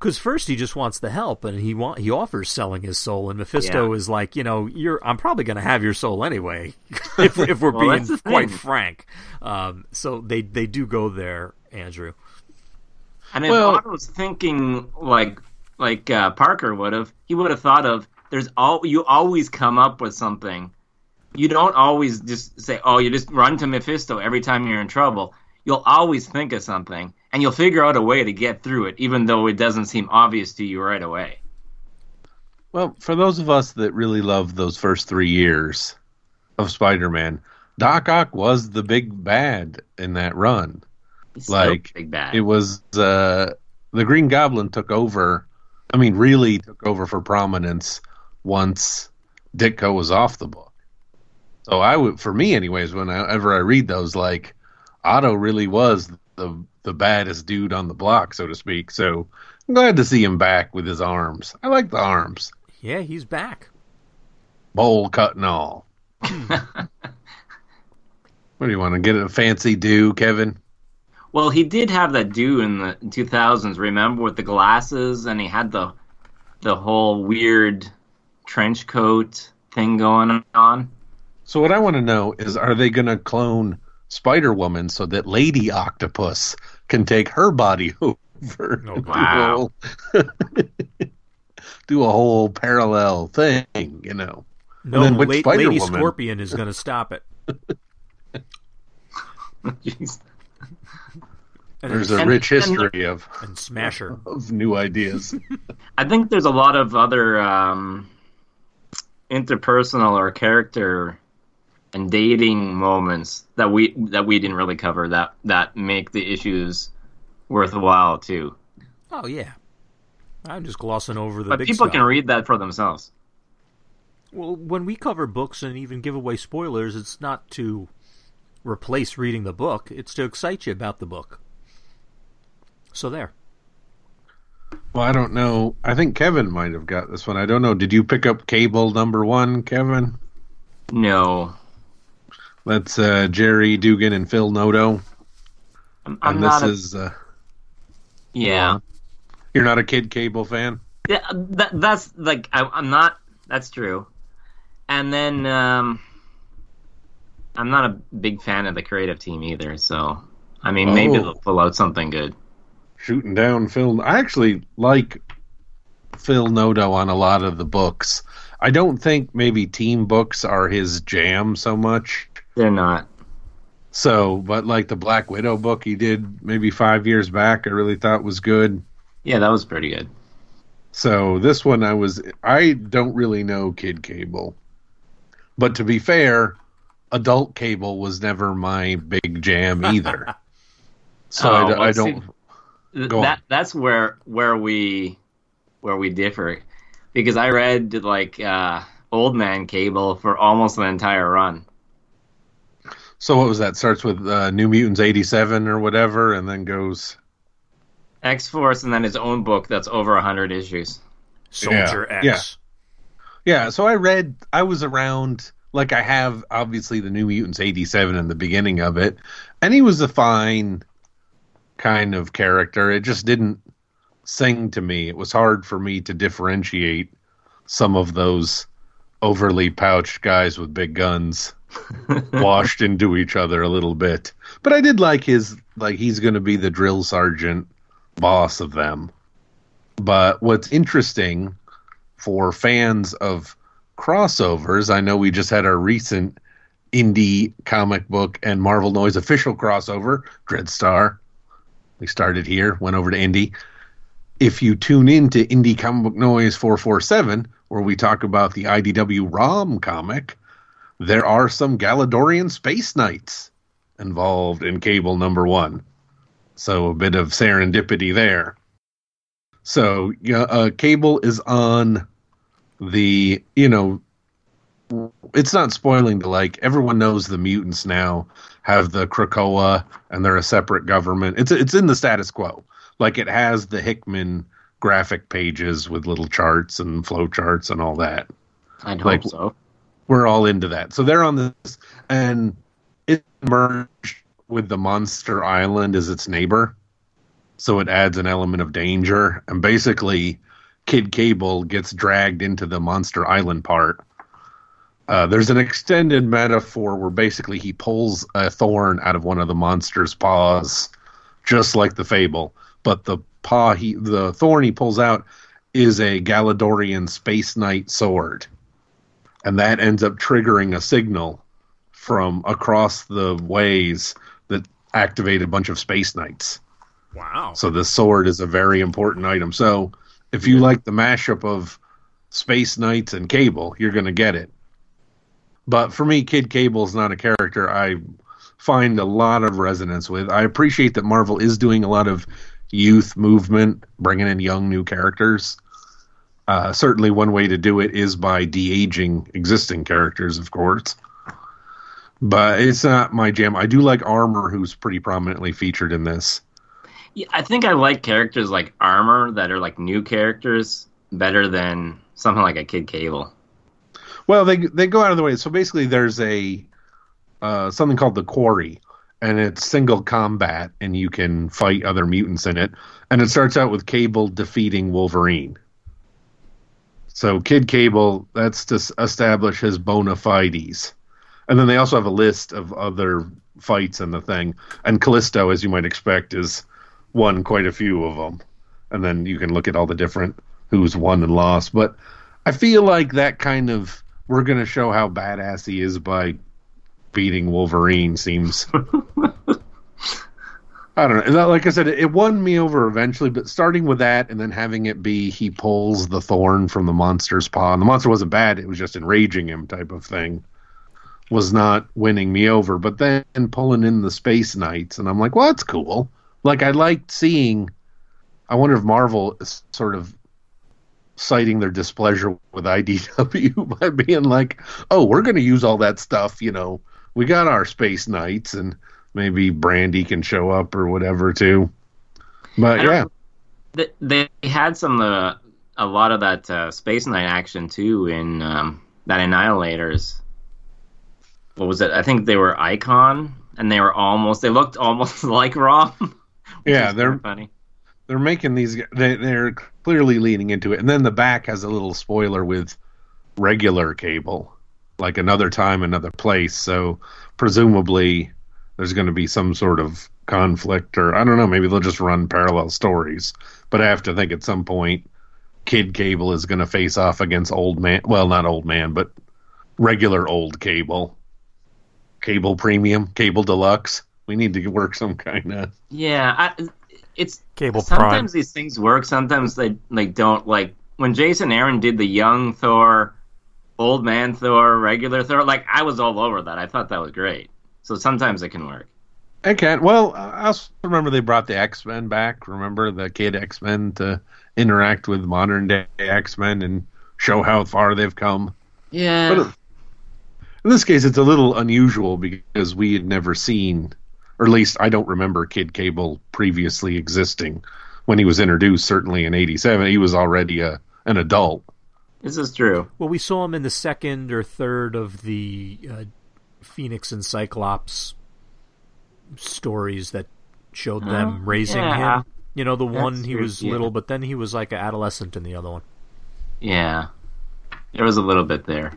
Because first he just wants the help, and he want he offers selling his soul, and Mephisto Yeah. is like, you know, you're I'm probably going to have your soul anyway, if, if we're Well, being that's the quite thing. frank. Um, so they they do go there, Andrew. And if Well- Otto's thinking like like uh, Parker would have, he would have thought of there's all you always come up with something. You don't always just say, "Oh, you just run to Mephisto every time you're in trouble." You'll always think of something, and you'll figure out a way to get through it, even though it doesn't seem obvious to you right away. Well, for those of us that really loved those first three years of Spider-Man, Doc Ock was the big bad in that run. He's still Like, big bad. It was uh, the Green Goblin took over. I mean, really took over for prominence once Ditko was off the book. So I would, for me, anyways, whenever I read those, like Otto really was the the baddest dude on the block, so to speak. So I'm glad to see him back with his arms. I like the arms, Yeah, he's back. bowl cut and all. What do you want to get a fancy do, Kevin? Well, he did have that do in the two thousands, remember, with the glasses, and he had the the whole weird trench coat thing going on. So what I want to know is, are they going to clone Spider-Woman so that Lady Octopus can take her body over? Oh, wow. Do a whole, do a whole parallel thing, you know? No, then which La- Lady Spider-Woman? Scorpion is going to stop it. Jeez. And, There's a And- rich and- history of, and smash her. of new ideas. I think there's a lot of other um, interpersonal or character and dating moments that we that we didn't really cover that that make the issues worthwhile too. Oh, yeah. I'm just glossing over the But big people stuff. can read that for themselves. Well, when we cover books and even give away spoilers, it's not to replace reading the book. It's to excite you about the book. So there. Well, I don't know. I think Kevin might have got this one. I don't know. Did you pick up Cable number one, Kevin? No, That's uh, Jerry Dugan and Phil Noto. I'm, I'm And not. this A, is... Uh, yeah, you're not a Kid Cable fan? yeah. That, that's like I, I'm not. That's true. And then um, I'm not a big fan of the creative team either. So I mean, maybe Oh. they'll pull out something good. Shooting down Phil. I actually like Phil Noto on a lot of the books. I don't think maybe team books are his jam so much. They're not. So, but like the Black Widow book he did maybe five years back, I really thought was good. Yeah, that was pretty good. So this one I was, I don't really know Kid Cable. But to be fair, Adult Cable was never my big jam either. So Oh, I, well, I see, don't, Th- Go that on. that's where where we where we differ, because I read like uh, Old Man Cable for almost the entire run. so what was that? Starts with uh, New Mutants eighty-seven or whatever, and then goes... X Force, and then his own book that's over a hundred issues. Soldier Yeah, X. Yeah, so I read, I was around, like I have obviously the New Mutants eighty-seven in the beginning of it, and he was a fine kind of character. It just didn't sing to me. It was hard for me to differentiate some of those overly pouched guys with big guns washed into each other a little bit. But I did like his, like he's going to be the drill sergeant boss of them. But what's interesting for fans of crossovers, I know we just had our recent indie comic book and Marvel Noise official crossover, Dreadstar. We started here, went over to indie. If you tune in to Indie Comic Book Noise four forty-seven, where we talk about the I D W ROM comic, there are some Galadorian Space Knights involved in Cable number one. So a bit of serendipity there. So yeah, uh, Cable is on the, you know, it's not spoiling to like, everyone knows the mutants now have the Krakoa and they're a separate government. It's it's in the status quo. Like it has the Hickman graphic pages with little charts and flow charts and all that. I'd hope Like- so. We're all into that. So they're on this, and it merged with the Monster Island as its neighbor. so it adds an element of danger. And basically, Kid Cable gets dragged into the Monster Island part. Uh, there's an extended metaphor where basically he pulls a thorn out of one of the monster's paws, just like the fable. But the paw, he, the thorn he pulls out is a Galadorian Space Knight sword. And that ends up triggering a signal from across the ways that activate a bunch of Space Knights. Wow. So the sword is a very important item. So if you like the mashup of Space Knights and Cable, you're going to get it. But for me, Kid Cable is not a character I find a lot of resonance with. I appreciate that Marvel is doing a lot of youth movement, bringing in young new characters. Uh, certainly one way to do it is by de-aging existing characters, of course. But it's not my jam. I do like Armor, who's pretty prominently featured in this. Yeah, I think I like characters like Armor that are like new characters better than something like a Kid Cable. Well, they they go out of the way. So basically there's a uh, something called the Quarry, and it's single combat, and you can fight other mutants in it. And it starts out with Cable defeating Wolverine. So Kid Cable, that's to establish his bona fides. And then they also have a list of other fights in the thing. And Callisto, as you might expect, is won quite a few of them. And then you can look at all the different who's won and lost. But I feel like that kind of, we're going to show how badass he is by beating Wolverine seems... I don't know. Like I said, it won me over eventually, but starting with that and then having it be he pulls the thorn from the monster's paw, and the monster wasn't bad, it was just enraging him type of thing, was not winning me over. But then pulling in the Space Knights, and I'm like, well, that's cool. Like, I liked seeing, I wonder if Marvel is sort of citing their displeasure with I D W by being like, oh, we're going to use all that stuff, you know, we got our Space Knights, and maybe Brandy can show up or whatever too. But yeah, they had some uh, a lot of that uh, Space Knight action too in um, that Annihilators. What was it? I think they were Icon, and they were almost they looked almost like Raw. Yeah, they're funny. They're making these. They, they're clearly leaning into it, and then the back has a little spoiler with regular Cable, like another time, another place. So presumably there's going to be some sort of conflict, or I don't know, maybe they'll just run parallel stories. But I have to think at some point Kid Cable is going to face off against Old Man. Well, not Old Man, but regular old Cable. Cable Premium, Cable Deluxe. We need to work some kind of... Yeah, I, it's... Cable sometimes Prime. These things work, sometimes they like don't. Like, when Jason Aaron did the young Thor, old man Thor, regular Thor, like, I was all over that. I thought that was great. So sometimes it can work. It can. Well, I also remember they brought the X-Men back. Remember the Kid X-Men to interact with modern-day X-Men and show how far they've come. Yeah. But in this case, it's a little unusual because we had never seen, or at least I don't remember Kid Cable previously existing. When he was introduced, certainly in eighty-seven, he was already a, an adult. This is true. Well, we saw him in the second or third of the... Uh, Phoenix and Cyclops stories that showed them uh, raising yeah. him. You know, the That's one he true, was yeah. little, but then he was like an adolescent in the other one. Yeah. There was a little bit there.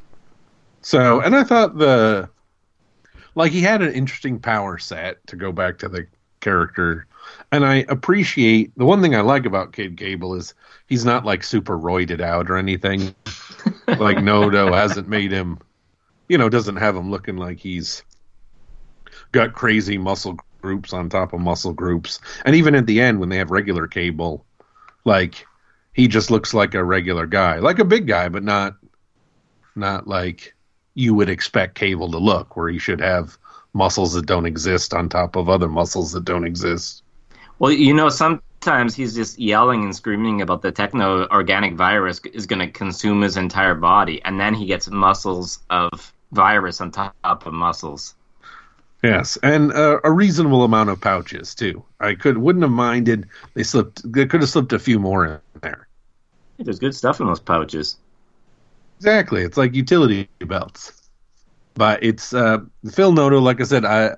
So, and I thought the... Like, he had an interesting power set, to go back to the character. And I appreciate... The one thing I like about Kid Cable is he's not, like, super roided out or anything. Like, Nodo hasn't made him... You know, doesn't have him looking like he's got crazy muscle groups on top of muscle groups. And even at the end, when they have regular Cable, like, he just looks like a regular guy. Like a big guy, but not not like you would expect Cable to look, where he should have muscles that don't exist on top of other muscles that don't exist. Well, you know, sometimes he's just yelling and screaming about the techno-organic virus is going to consume his entire body, and then he gets muscles of virus on top of muscles. Yes, and uh, a reasonable amount of pouches too. I could wouldn't have minded they slipped. They could have slipped a few more in there. Hey, there's good stuff in those pouches. Exactly, it's like utility belts. But it's uh, Phil Noto. Like I said, I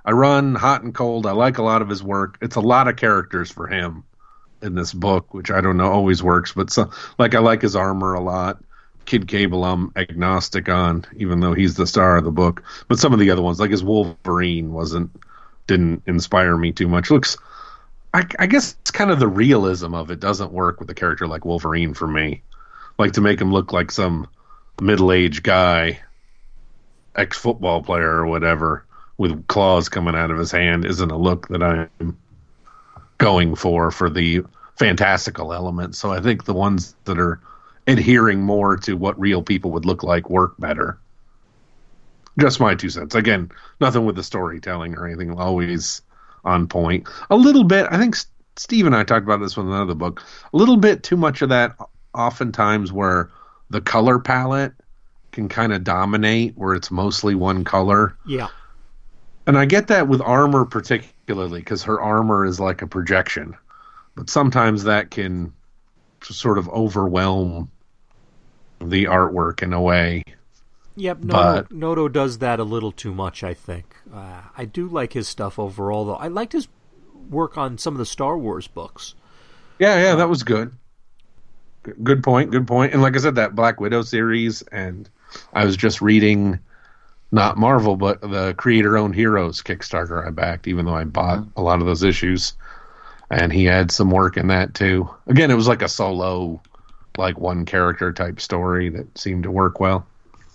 I run hot and cold. I like a lot of his work. It's a lot of characters for him in this book, which I don't know always works, but so, like I like his armor a lot. Kid Cable I'm agnostic on, even though he's the star of the book. But some of the other ones, like his Wolverine, wasn't didn't inspire me too much. Looks, I, I guess it's kind of the realism of it doesn't work with a character like Wolverine for me. Like to make him look like some middle-aged guy, ex-football player or whatever, with claws coming out of his hand isn't a look that I'm going for for the fantastical element. So I think the ones that are adhering more to what real people would look like work better. Just my two cents. Again, nothing with the storytelling or anything, always on point. A little bit, I think Steve and I talked about this with another book, a little bit too much of that oftentimes where the color palette can kind of dominate, where it's mostly one color. Yeah. And I get that with armor particularly, because her armor is like a projection. But sometimes that can sort of overwhelm the artwork in a way. Yep, Noto, but, Noto does that a little too much, I think. Uh, I do like his stuff overall, though. I liked his work on some of the Star Wars books. Yeah, yeah, that was good. Good point, good point. And like I said, that Black Widow series, and I was just reading, not Marvel, but the Creator-Owned Heroes Kickstarter I backed, even though I bought mm-hmm. a lot of those issues. And he had some work in that, too. Again, it was like a solo, like one character type story that seemed to work well.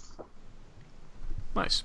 Nice.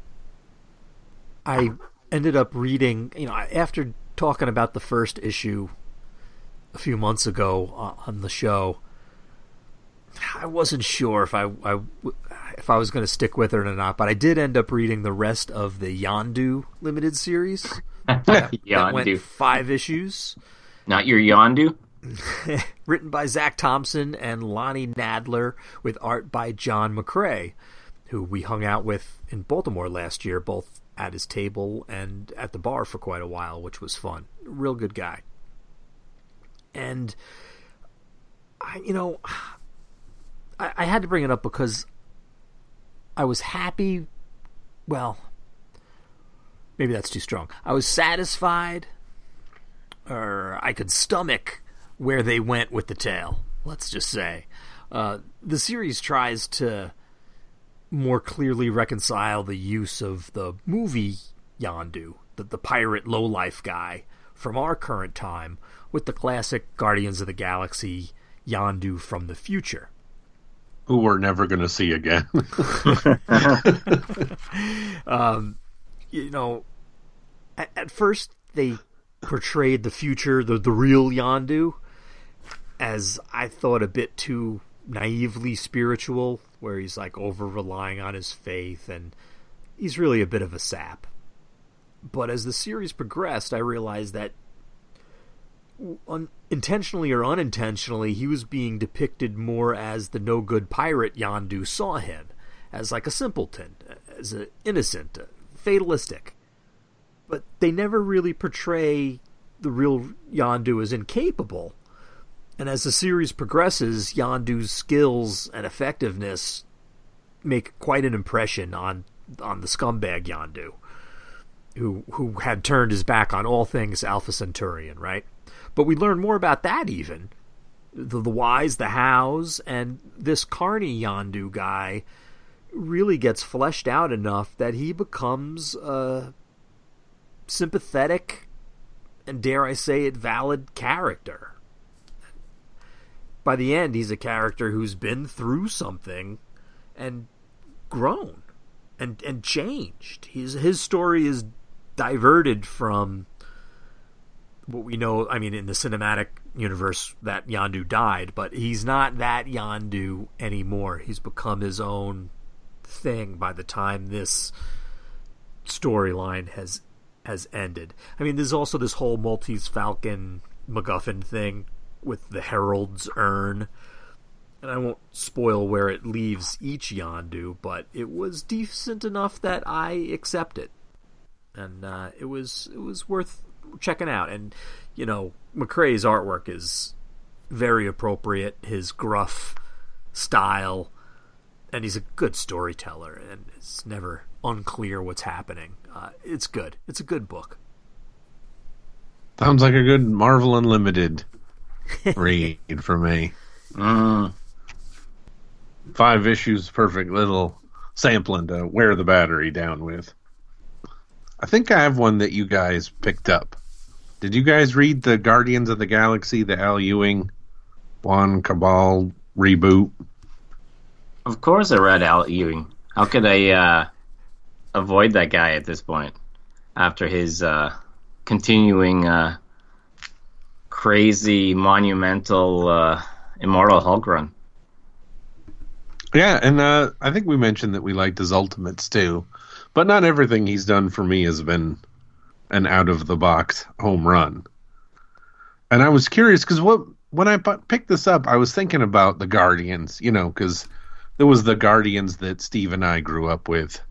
I ended up reading, you know, after talking about the first issue a few months ago on the show, I wasn't sure if I, I if I was going to stick with it or not, but I did end up reading the rest of the Yondu limited series. that, that went five issues. Not your Yondu? Written by Zach Thompson and Lonnie Nadler, with art by John McCrae, who we hung out with in Baltimore last year, both at his table and at the bar for quite a while, which was fun. Real good guy. And, I, you know, I, I had to bring it up because I was happy, well, maybe that's too strong. I was satisfied, or I could stomach where they went with the tale, let's just say. Uh, the series tries to more clearly reconcile the use of the movie Yondu, the, the pirate lowlife guy from our current time, with the classic Guardians of the Galaxy Yondu from the future. Who we're never going to see again. um, you know, at, at first they portrayed the future, the, the real Yondu, as I thought a bit too naively spiritual, where he's like over relying on his faith, and he's really a bit of a sap. But as the series progressed, I realized that un- intentionally or unintentionally, he was being depicted more as the no-good pirate Yondu saw him, as like a simpleton, as an innocent, fatalistic. But they never really portray the real Yondu as incapable. And as the series progresses, Yondu's skills and effectiveness make quite an impression on on the scumbag Yondu, who who had turned his back on all things Alpha Centaurian, right? But we learn more about that even. The, the whys, the hows, and this Carney Yondu guy really gets fleshed out enough that he becomes a sympathetic and, dare I say it, valid character. By the end, he's a character who's been through something and grown and and changed. His his story is diverted from what we know. I mean, in the cinematic universe, that Yondu died, but he's not that Yondu anymore. He's become his own thing by the time this storyline has has ended. I mean, there's also this whole Maltese Falcon MacGuffin thing with the Herald's urn, and I won't spoil where it leaves each Yondu, but it was decent enough that I accept it, and uh, it was it was worth checking out. And you know, McCrae's artwork is very appropriate, his gruff style, and he's a good storyteller, and it's never unclear what's happening. Uh, it's good. It's a good book. Sounds like a good Marvel Unlimited read for me. Mm. Five issues, perfect little sampling to wear the battery down with. I think I have one that you guys picked up. Did you guys read the Guardians of the Galaxy, the Al Ewing, Juan Cabal reboot? Of course I read Al Ewing. How could I uh, avoid that guy at this point? After his uh, continuing uh, crazy, monumental, uh, Immortal Hulk run. Yeah, and uh, I think we mentioned that we liked his Ultimates too. But not everything he's done for me has been an out-of-the-box home run. And I was curious, because what when I picked this up, I was thinking about the Guardians, you know, because there was the Guardians that Steve and I grew up with.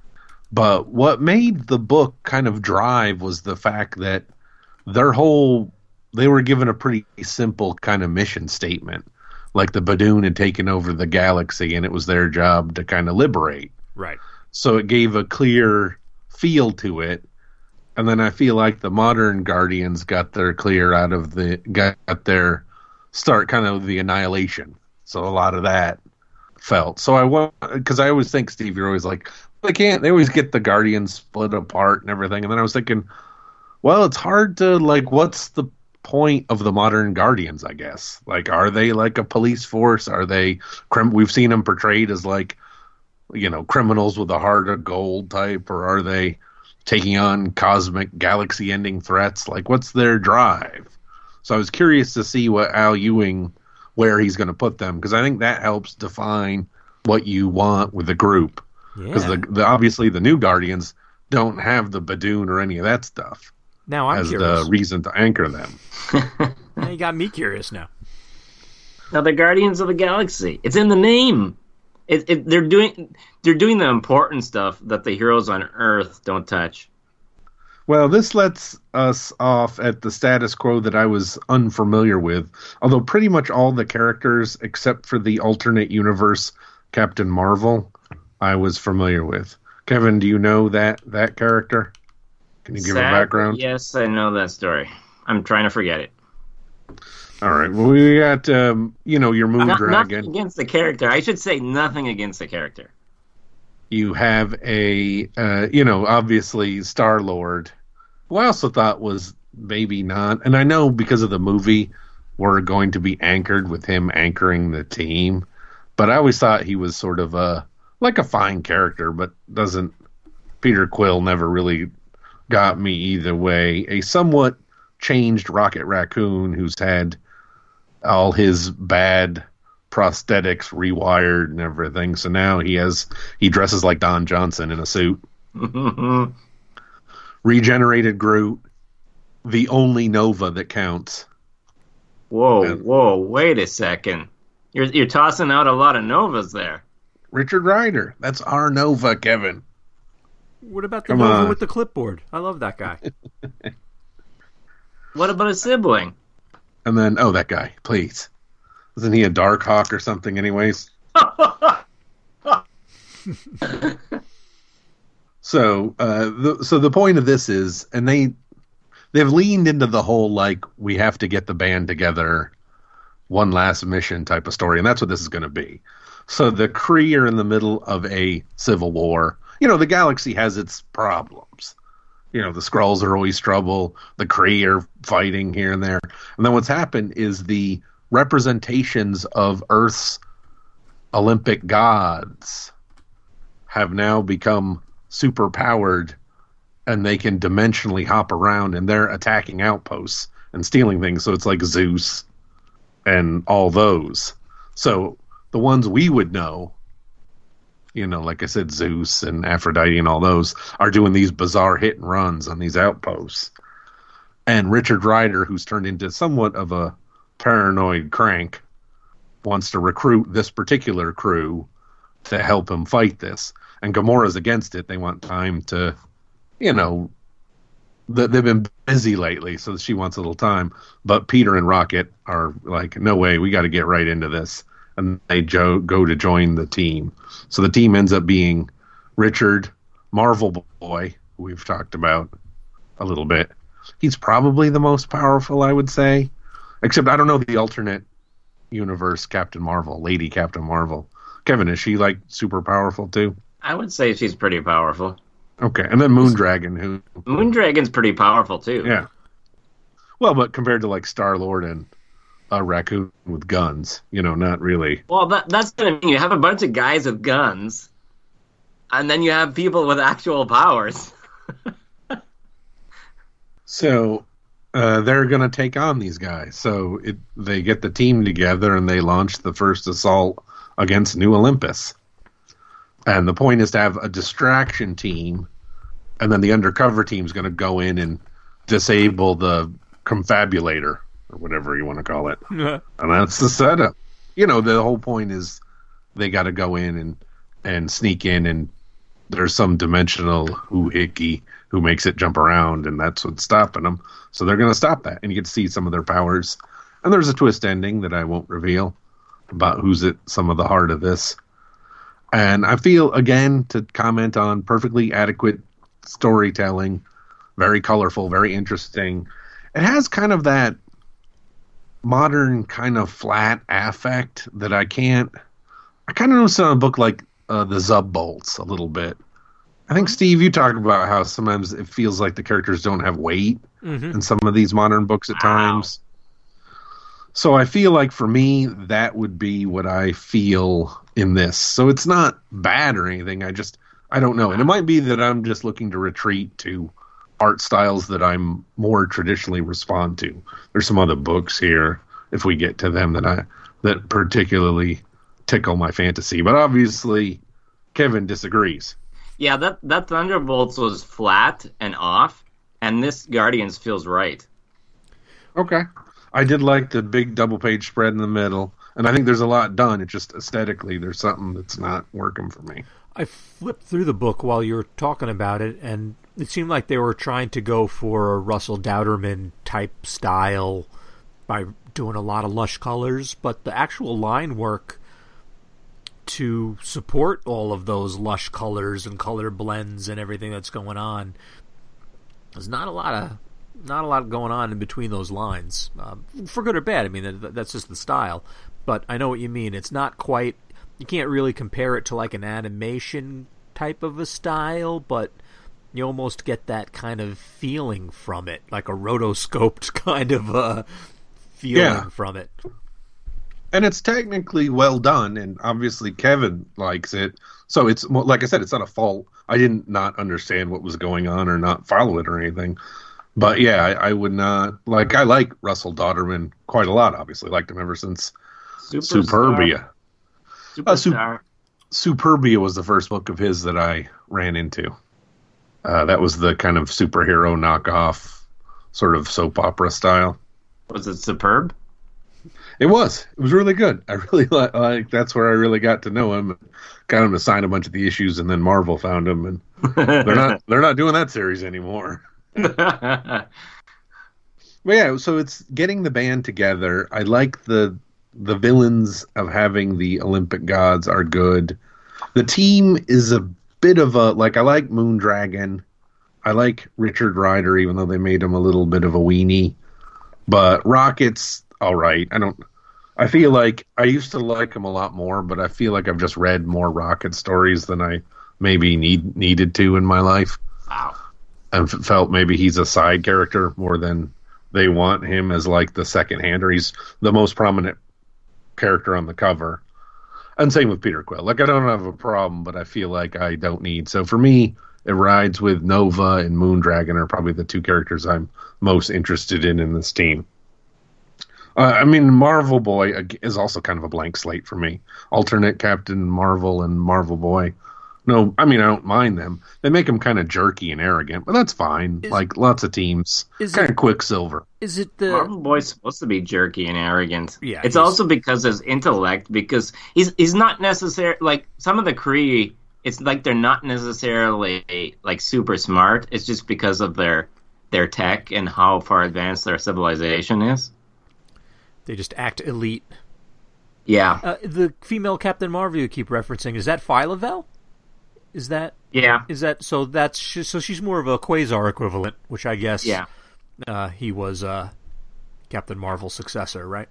But what made the book kind of drive was the fact that their whole, they were given a pretty simple kind of mission statement. Like the Badoon had taken over the galaxy, and it was their job to kind of liberate. Right. So it gave a clear feel to it. And then I feel like the modern Guardians got their clear out of the, got their start kind of the Annihilation. So a lot of that felt. So I want, because I always think, Steve, you're always like, they can't, they always get the Guardians split apart and everything. And then I was thinking, well, it's hard to, like, what's the point of the modern Guardians, I guess? Like, are they like a police force? Are they, crim- we've seen them portrayed as like, you know, criminals with a heart of gold type, or are they taking on cosmic galaxy ending threats? Like, what's their drive? So I was curious to see what Al Ewing, where he's going to put them, because I think that helps define what you want with the group. Because Yeah. the, the obviously the new Guardians don't have the Badoon or any of that stuff Now I'm as curious. the reason to anchor them. Now you got me curious now. Now the Guardians of the Galaxy. It's in the name. It, it, they're doing they're doing the important stuff that the heroes on Earth don't touch. Well, this lets us off at the status quo that I was unfamiliar with, although pretty much all the characters, except for the alternate universe Captain Marvel, I was familiar with. Kevin, do you know that that character? Can you give Sad, a background? Yes, I know that story. I'm trying to forget it. All right. Well, we got, um, you know, your Moon Not, Dragon. nothing against the character. I should say nothing against the character. You have a, uh, you know, obviously Star-Lord, who I also thought was maybe not, and I know because of the movie, we're going to be anchored with him anchoring the team, but I always thought he was sort of a, like a fine character, but doesn't, Peter Quill never really got me either way. A somewhat changed Rocket Raccoon who's had all his bad prosthetics rewired and everything. So now he has he dresses like Don Johnson in a suit. Regenerated Groot, the only Nova that counts. Whoa, And whoa, wait a second. You're you're tossing out a lot of Novas there. Richard Rider, that's our Nova, Kevin. What about the Come Nova on. with the clipboard? I love that guy. What about a sibling? And then, oh, that guy, please. Isn't he a Dark Hawk or something anyways? So, uh, the, so the point of this is, and they, they've leaned into the whole, like, we have to get the band together, one last mission type of story, and that's what this is going to be. So the Kree are in the middle of a civil war. You know, the galaxy has its problems. You know, the Skrulls are always trouble. The Kree are fighting here and there. And then what's happened is the representations of Earth's Olympic gods have now become super powered, and they can dimensionally hop around, and they're attacking outposts and stealing things. So it's like Zeus and all those. So the ones we would know, you know, like I said, Zeus and Aphrodite and all those, are doing these bizarre hit and runs on these outposts. And Richard Rider, who's turned into somewhat of a paranoid crank, wants to recruit this particular crew to help him fight this. And Gamora's against it. They want time to, you know, th- they've been busy lately, so she wants a little time. But Peter and Rocket are like, no way, we got to get right into this. And they jo- go to join the team. So the team ends up being Richard, Marvel Boy, who we've talked about a little bit. He's probably the most powerful, I would say. Except I don't know the alternate universe Captain Marvel, Lady Captain Marvel. Kevin, is she like super powerful too? I would say she's pretty powerful. Okay, and then Moondragon, who Moondragon's pretty powerful too. yeah. Well, but compared to like Star Lord and a raccoon with guns, you know, not really. Well, that, that's what I mean. You have a bunch of guys with guns, and then you have people with actual powers. So uh, they're going to take on these guys. So it, they get the team together and they launch the first assault against New Olympus. And the point is to have a distraction team, and then the undercover team is going to go in and disable the confabulator, or whatever you want to call it. And that's the setup. You know, the whole point is they got to go in and, and sneak in, and there's some dimensional hoohickey who makes it jump around, and that's what's stopping them. So they're going to stop that, and you get to see some of their powers. And there's a twist ending that I won't reveal about who's at some of the heart of this. And I feel, again, to comment on perfectly adequate storytelling, very colorful, very interesting. It has kind of that modern kind of flat affect that I can't... I kind of noticed in a book like uh, The Zub Bolts a little bit. I think, Steve, you talked about how sometimes it feels like the characters don't have weight mm-hmm. in some of these modern books at times. Wow. So I feel like for me, that would be what I feel in this. So it's not bad or anything. I just, I don't know. And it might be that I'm just looking to retreat to art styles that I'm more traditionally respond to. There's some other books here, if we get to them, that I that particularly tickle my fantasy. But obviously, Kevin disagrees. Yeah, that, that Thunderbolts was flat and off, and this Guardians feels right. Okay. I did like the big double-page spread in the middle, and I think there's a lot done. It's just aesthetically, there's something that's not working for me. I flipped through the book while you were talking about it, and it seemed like they were trying to go for a Russell Dauterman-type style by doing a lot of lush colors, but the actual line work to support all of those lush colors and color blends and everything that's going on, there's not a lot of not a lot going on in between those lines, um, for good or bad. I mean, that, that's just the style. But I know what you mean. It's not quite. You can't really compare it to like an animation type of a style, but you almost get that kind of feeling from it, like a rotoscoped kind of uh, feeling yeah. from it. And it's technically well done, and obviously Kevin likes it. So it's, like I said, it's not a fault. I didn't not understand what was going on or not follow it or anything. But yeah, I, I would not, like, I like Russell Dauterman quite a lot, obviously. Liked him ever since Superstar. Superbia. Superstar. Uh, Su- Superbia was the first book of his that I ran into. Uh, that was the kind of superhero knockoff, sort of soap opera style. Was it superb? It was. It was really good. I really like. like that's where I really got to know him. Got him to sign a bunch of the issues, and then Marvel found him, and they're not. They're not doing that series anymore. But yeah, so it's getting the band together. I like the the villains of having the Olympic gods are good. The team is a bit of a like. I like Moondragon. I like Richard Rider, even though they made him a little bit of a weenie. But Rocket's all right. I don't. I feel like I used to like him a lot more, but I feel like I've just read more Rocket stories than I maybe need needed to in my life. Wow. And f- felt maybe he's a side character more than they want him as like the second hander. He's the most prominent character on the cover. And same with Peter Quill. Like, I don't have a problem, but I feel like I don't need. So for me, it rides with Nova and Moondragon are probably the two characters I'm most interested in in this team. Uh, I mean, Marvel Boy is also kind of a blank slate for me. Alternate Captain Marvel and Marvel Boy. No, I mean, I don't mind them. They make him kind of jerky and arrogant, but that's fine. Is, like, lots of teams. Kind of Quicksilver. Is it the... Marvel Boy's supposed to be jerky and arrogant. Yeah. It's also because of his intellect, because he's he's not necessarily... Like, some of the Kree, it's like they're not necessarily, like, super smart. It's just because of their their tech and how far advanced their civilization is. They just act elite. Yeah. Uh, the female Captain Marvel you keep referencing, is that Phyla-Vell? Is that Yeah. Is that so? That's so she's more of a Quasar equivalent, which I guess Yeah. uh, he was uh, Captain Marvel's successor, right?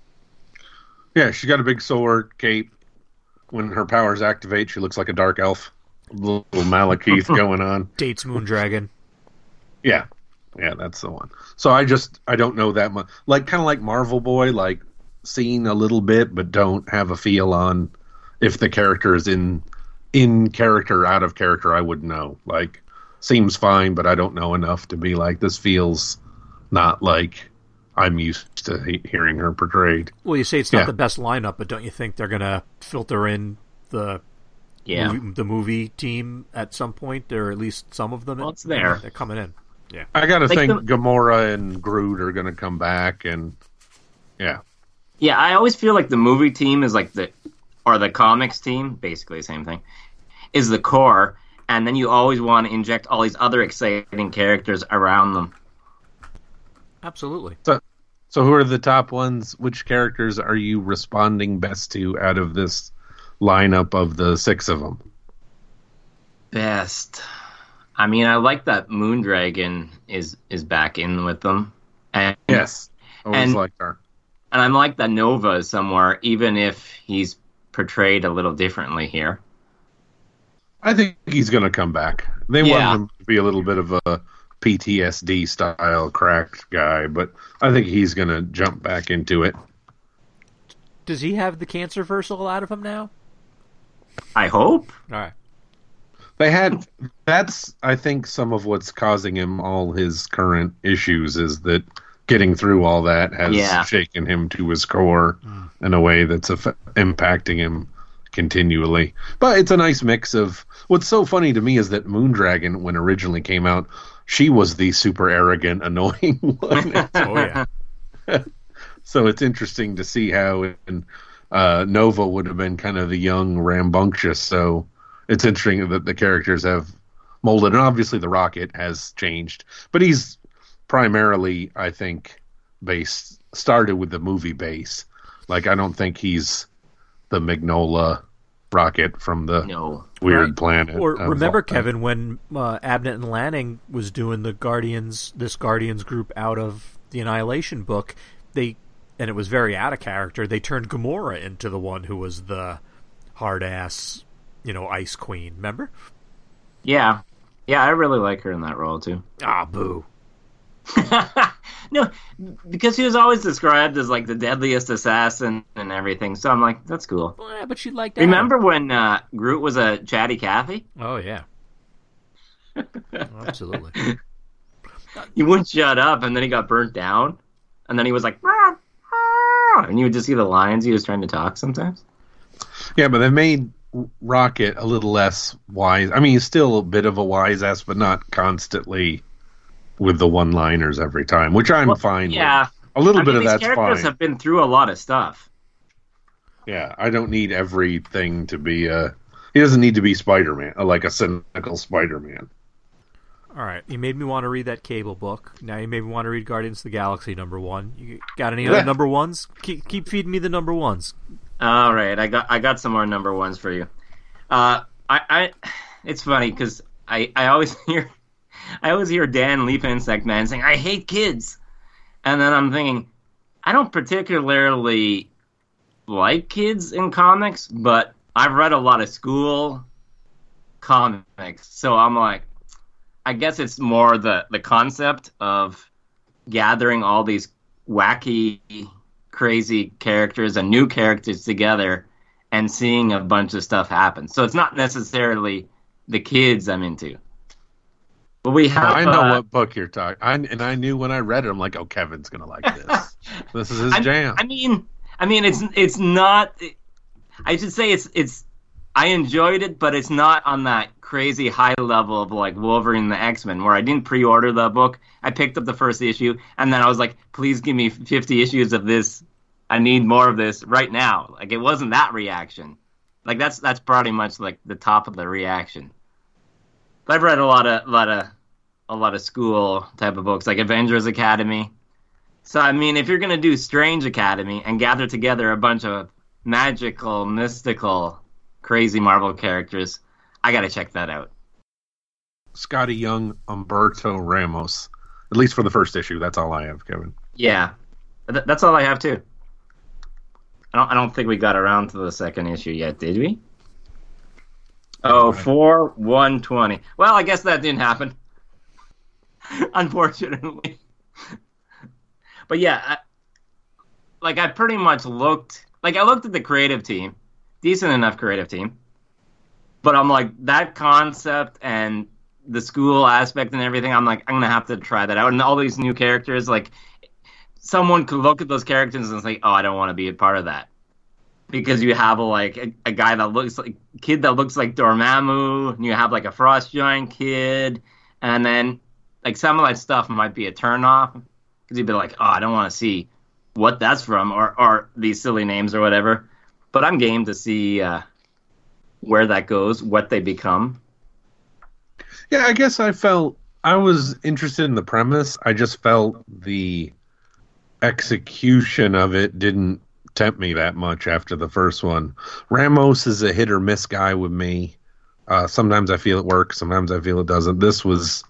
Yeah, she's got a big sword, cape. When her powers activate, she looks like a dark elf. Little Malekith going on. Dates Moondragon. Yeah. Yeah, that's the one. So I just, I don't know that much. Like, kind of like Marvel Boy, like, seen a little bit, but don't have a feel on if the character is in, in character, out of character, I would know. Like, seems fine, but I don't know enough to be like, this feels not like I'm used to he- hearing her portrayed. Well, you say it's not Yeah. the best lineup, but don't you think they're going to filter in the Yeah. movie, the movie team at some point, or at least some of them? Well, it's there. They're coming in. Yeah. I gotta Like think the- Gamora and Groot are gonna come back, and yeah. Yeah, I always feel like the movie team is like the, or the comics team, basically the same thing, is the core, and then you always want to inject all these other exciting characters around them. Absolutely. So, so who are the top ones? Which characters are you responding best to out of this lineup of the six of them? Best. I mean, I like that Moondragon is is back in with them, and Yes, always And- liked her. and I'm like that Nova is somewhere, even if he's portrayed a little differently here. I think he's gonna come back. They Yeah. want him to be a little bit of a P T S D style cracked guy, but I think he's gonna jump back into it. Does he have the cancer versal out of him now? I hope. All right. They had that's I think some of what's causing him all his current issues is that getting through all that has Yeah. shaken him to his core in a way that's aff- impacting him continually. But it's a nice mix of what's so funny to me is that Moondragon, when originally came out, she was the super arrogant, annoying one. Oh yeah. So it's interesting to see how and uh, Nova would have been kind of the young, rambunctious. So it's interesting that the characters have molded, and obviously the Rocket has changed, but he's primarily, I think, based started with the movie base. Like I don't think he's the Magnola Rocket from the No. weird Right. planet. Or of remember, all that. Kevin, when uh, Abnett and Lanning was doing the Guardians, this Guardians group out of the Annihilation book, they and it was very out of character. They turned Gamora into the one who was the hard ass, you know, Ice Queen. Remember? Yeah. Yeah, I really like her in that role, too. Ah, boo. No, because she was always described as like the deadliest assassin and everything. So I'm like, that's cool. Well, yeah, but she liked that. Remember when uh, Groot was a chatty Cathy? Oh yeah. Absolutely. He wouldn't shut up, and then he got burnt down, and then he was like, "Rah, rah," and you would just see the lines he was trying to talk sometimes. Yeah, but they made Rocket a little less wise. I mean, he's still a bit of a wise ass, but not constantly with the one-liners every time, which I'm Well, fine yeah. with. A little I bit mean, of these that's characters fine. have been through a lot of stuff. Yeah, I don't need everything to be a... He doesn't need to be Spider-Man, uh, like a cynical Spider-Man. All right, you made me want to read that Cable book. Now you made me want to read Guardians of the Galaxy number one. You got any other number ones? Keep, keep feeding me the number ones. All right, I got I got some more number ones for you. Uh, I, I it's funny because I, I always hear I always hear Dan Leaf Insect Man saying I hate kids, and then I'm thinking I don't particularly like kids in comics, but I've read a lot of school comics, so I'm like, I guess it's more the the concept of gathering all these wacky, crazy characters and new characters together and seeing a bunch of stuff happen. So it's not necessarily the kids I'm into. But we have. I know uh, what book you're talking. I and I knew when I read it, I'm like, oh, Kevin's gonna like this. This is his I, jam. I mean, I mean, it's it's not. I should say it's it's. I enjoyed it, but it's not on that crazy high level of like Wolverine and the X-Men, where I didn't pre-order the book. I picked up the first issue, and then I was like, please give me fifty issues of this. I need more of this right now. Like, it wasn't that reaction. Like, that's that's pretty much like the top of the reaction. But I've read a lot of lot of a lot of school type of books, like Avengers Academy. So I mean, if you're gonna do Strange Academy and gather together a bunch of magical, mystical, crazy Marvel characters, I gotta check that out. Scotty Young, Umberto Ramos. At least for the first issue. That's all I have, Kevin. Yeah, Th- that's all I have too. I don't. I don't think we got around to the second issue yet, did we? Oh, four one twenty. Well, I guess that didn't happen. Unfortunately. But yeah, I, like I pretty much looked. Like I looked at the creative team, decent enough creative team. But I'm like that concept and the school aspect and everything. I'm like I'm gonna have to try that out. And all these new characters, like. Someone could look at those characters and say, "Oh, I don't want to be a part of that," because you have a, like a, a guy that looks like kid that looks like Dormammu, and you have like a Frost Giant kid, and then like some of that stuff might be a turnoff because you'd be like, "Oh, I don't want to see what that's from," or or these silly names or whatever. But I'm game to see uh, where that goes, what they become. Yeah, I guess I felt I was interested in the premise. I just felt the execution of it didn't tempt me that much after the first one. Ramos is a hit or miss guy with me. Uh, sometimes I feel it works, sometimes I feel it doesn't. This was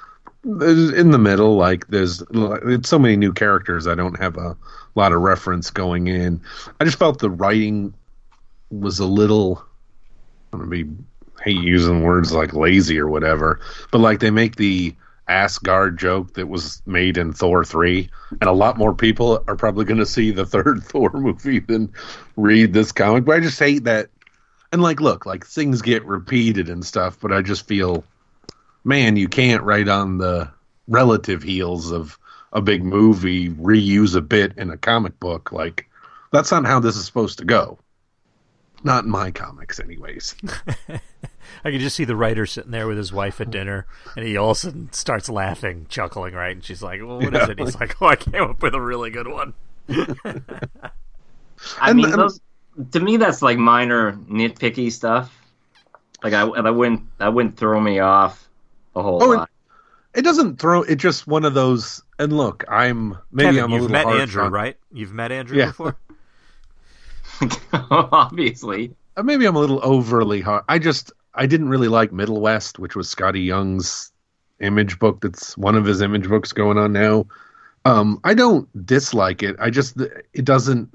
in the middle. Like there's it's so many new characters, I don't have a lot of reference going in. I just felt the writing was a little. I'm gonna be hate using words like lazy or whatever, but like they make the Asgard joke that was made in Thor three, and a lot more people are probably going to see the third Thor movie than read this comic. But I just hate that. And like, look, like things get repeated and stuff, but I just feel, man, you can't write on the relative heels of a big movie, reuse a bit in a comic book. Like, that's not how this is supposed to go. Not in my comics, anyways. I can just see the writer sitting there with his wife at dinner, and he all of a sudden starts laughing, chuckling, right? And she's like, well, what yeah, is it? He's like, oh, I came up with a really good one. I and, mean, and, those, to me, that's like minor nitpicky stuff. Like, I, I wouldn't, that wouldn't throw me off a whole oh, lot. It, it doesn't throw, it's just one of those, and look, I'm, maybe Kevin, I'm a you've little met harsh Andrew, on, right? You've met Andrew yeah. before? Obviously. Maybe I'm a little overly hard. I just, I didn't really like Middle West, which was Scotty Young's image book. That's one of his image books going on now. Um, I don't dislike it. I just, it doesn't,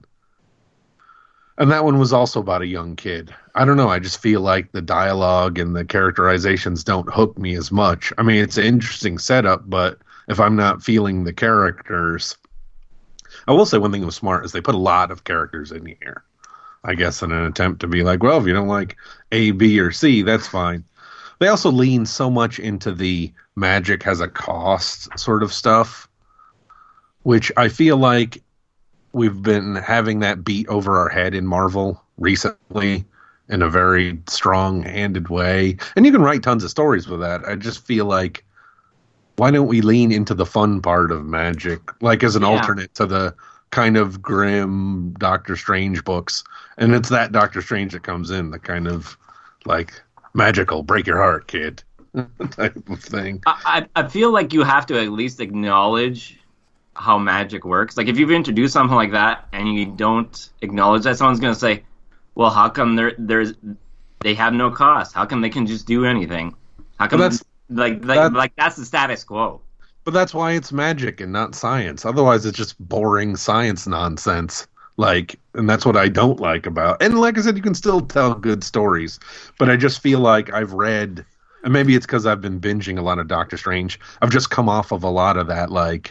and that one was also about a young kid. I don't know. I just feel like the dialogue and the characterizations don't hook me as much. I mean, it's an interesting setup, but if I'm not feeling the characters, I will say one thing that was smart is they put a lot of characters in here. I guess in an attempt to be like, well, if you don't like A, B, or C, that's fine. They also lean so much into the magic has a cost sort of stuff, which I feel like we've been having that beat over our head in Marvel recently in a very strong-handed way. And you can write tons of stories with that. I just feel like, why don't we lean into the fun part of magic, like as an yeah. alternate to the kind of grim Doctor Strange books? And it's that Doctor Strange that comes in, the kind of like magical, break your heart, kid type of thing. I, I feel like you have to at least acknowledge how magic works. Like if you've introduced something like that and you don't acknowledge that, someone's going to say, well, how come there there's they have no cost? How come they can just do anything? How come that's, like like, that, like that's the status quo? But that's why it's magic and not science. Otherwise, it's just boring science nonsense. Like, and that's what I don't like about. And like I said, you can still tell good stories, but I just feel like I've read, and maybe it's because I've been binging a lot of Doctor Strange. I've just come off of a lot of that, like,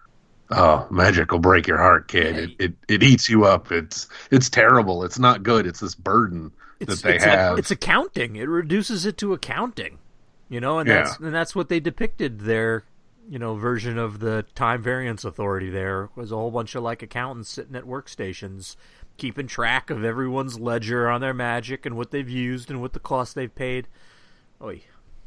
oh, magic will break your heart, kid. It it, it eats you up. It's it's terrible. It's not good. It's this burden it's, that they it's have. A, it's accounting. It reduces it to accounting, you know, and yeah. that's and that's what they depicted there. You know, version of the Time Variance Authority there was a whole bunch of like accountants sitting at workstations keeping track of everyone's ledger on their magic and what they've used and what the cost they've paid. Oy.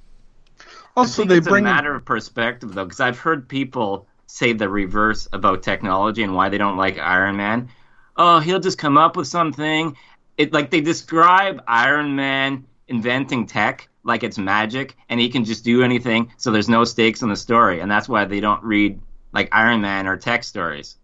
Also, I think they it's bring a matter of perspective though, because I've heard people say the reverse about technology and why they don't like Iron Man. Oh, he'll just come up with something. It like they describe Iron Man inventing tech like it's magic, and he can just do anything, so there's no stakes in the story, and that's why they don't read like Iron Man or tech stories.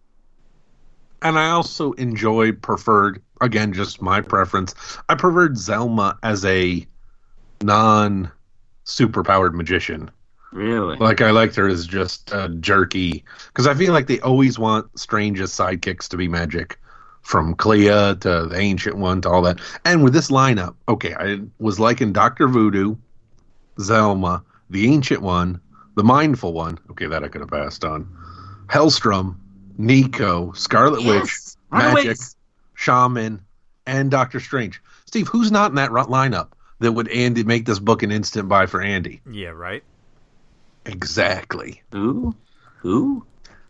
And I also enjoy, preferred, again, just my preference, I preferred Zelma as a non, superpowered magician. Really? Like, I liked her as just uh, jerky. Because I feel like they always want Strange's sidekicks to be magic. From Clea to the Ancient One to all that. And with this lineup, okay, I was liking Doctor Voodoo, Zelma, the Ancient One, the Mindful One. Okay, that I could have passed on. Hellstrom, Nico, Scarlet Yes! Witch, Runaways! Magic, Shaman, and Doctor Strange. Steve, who's not in that ru- lineup that would Andy make this book an instant buy for Andy? Yeah, right. Exactly. Who? Who?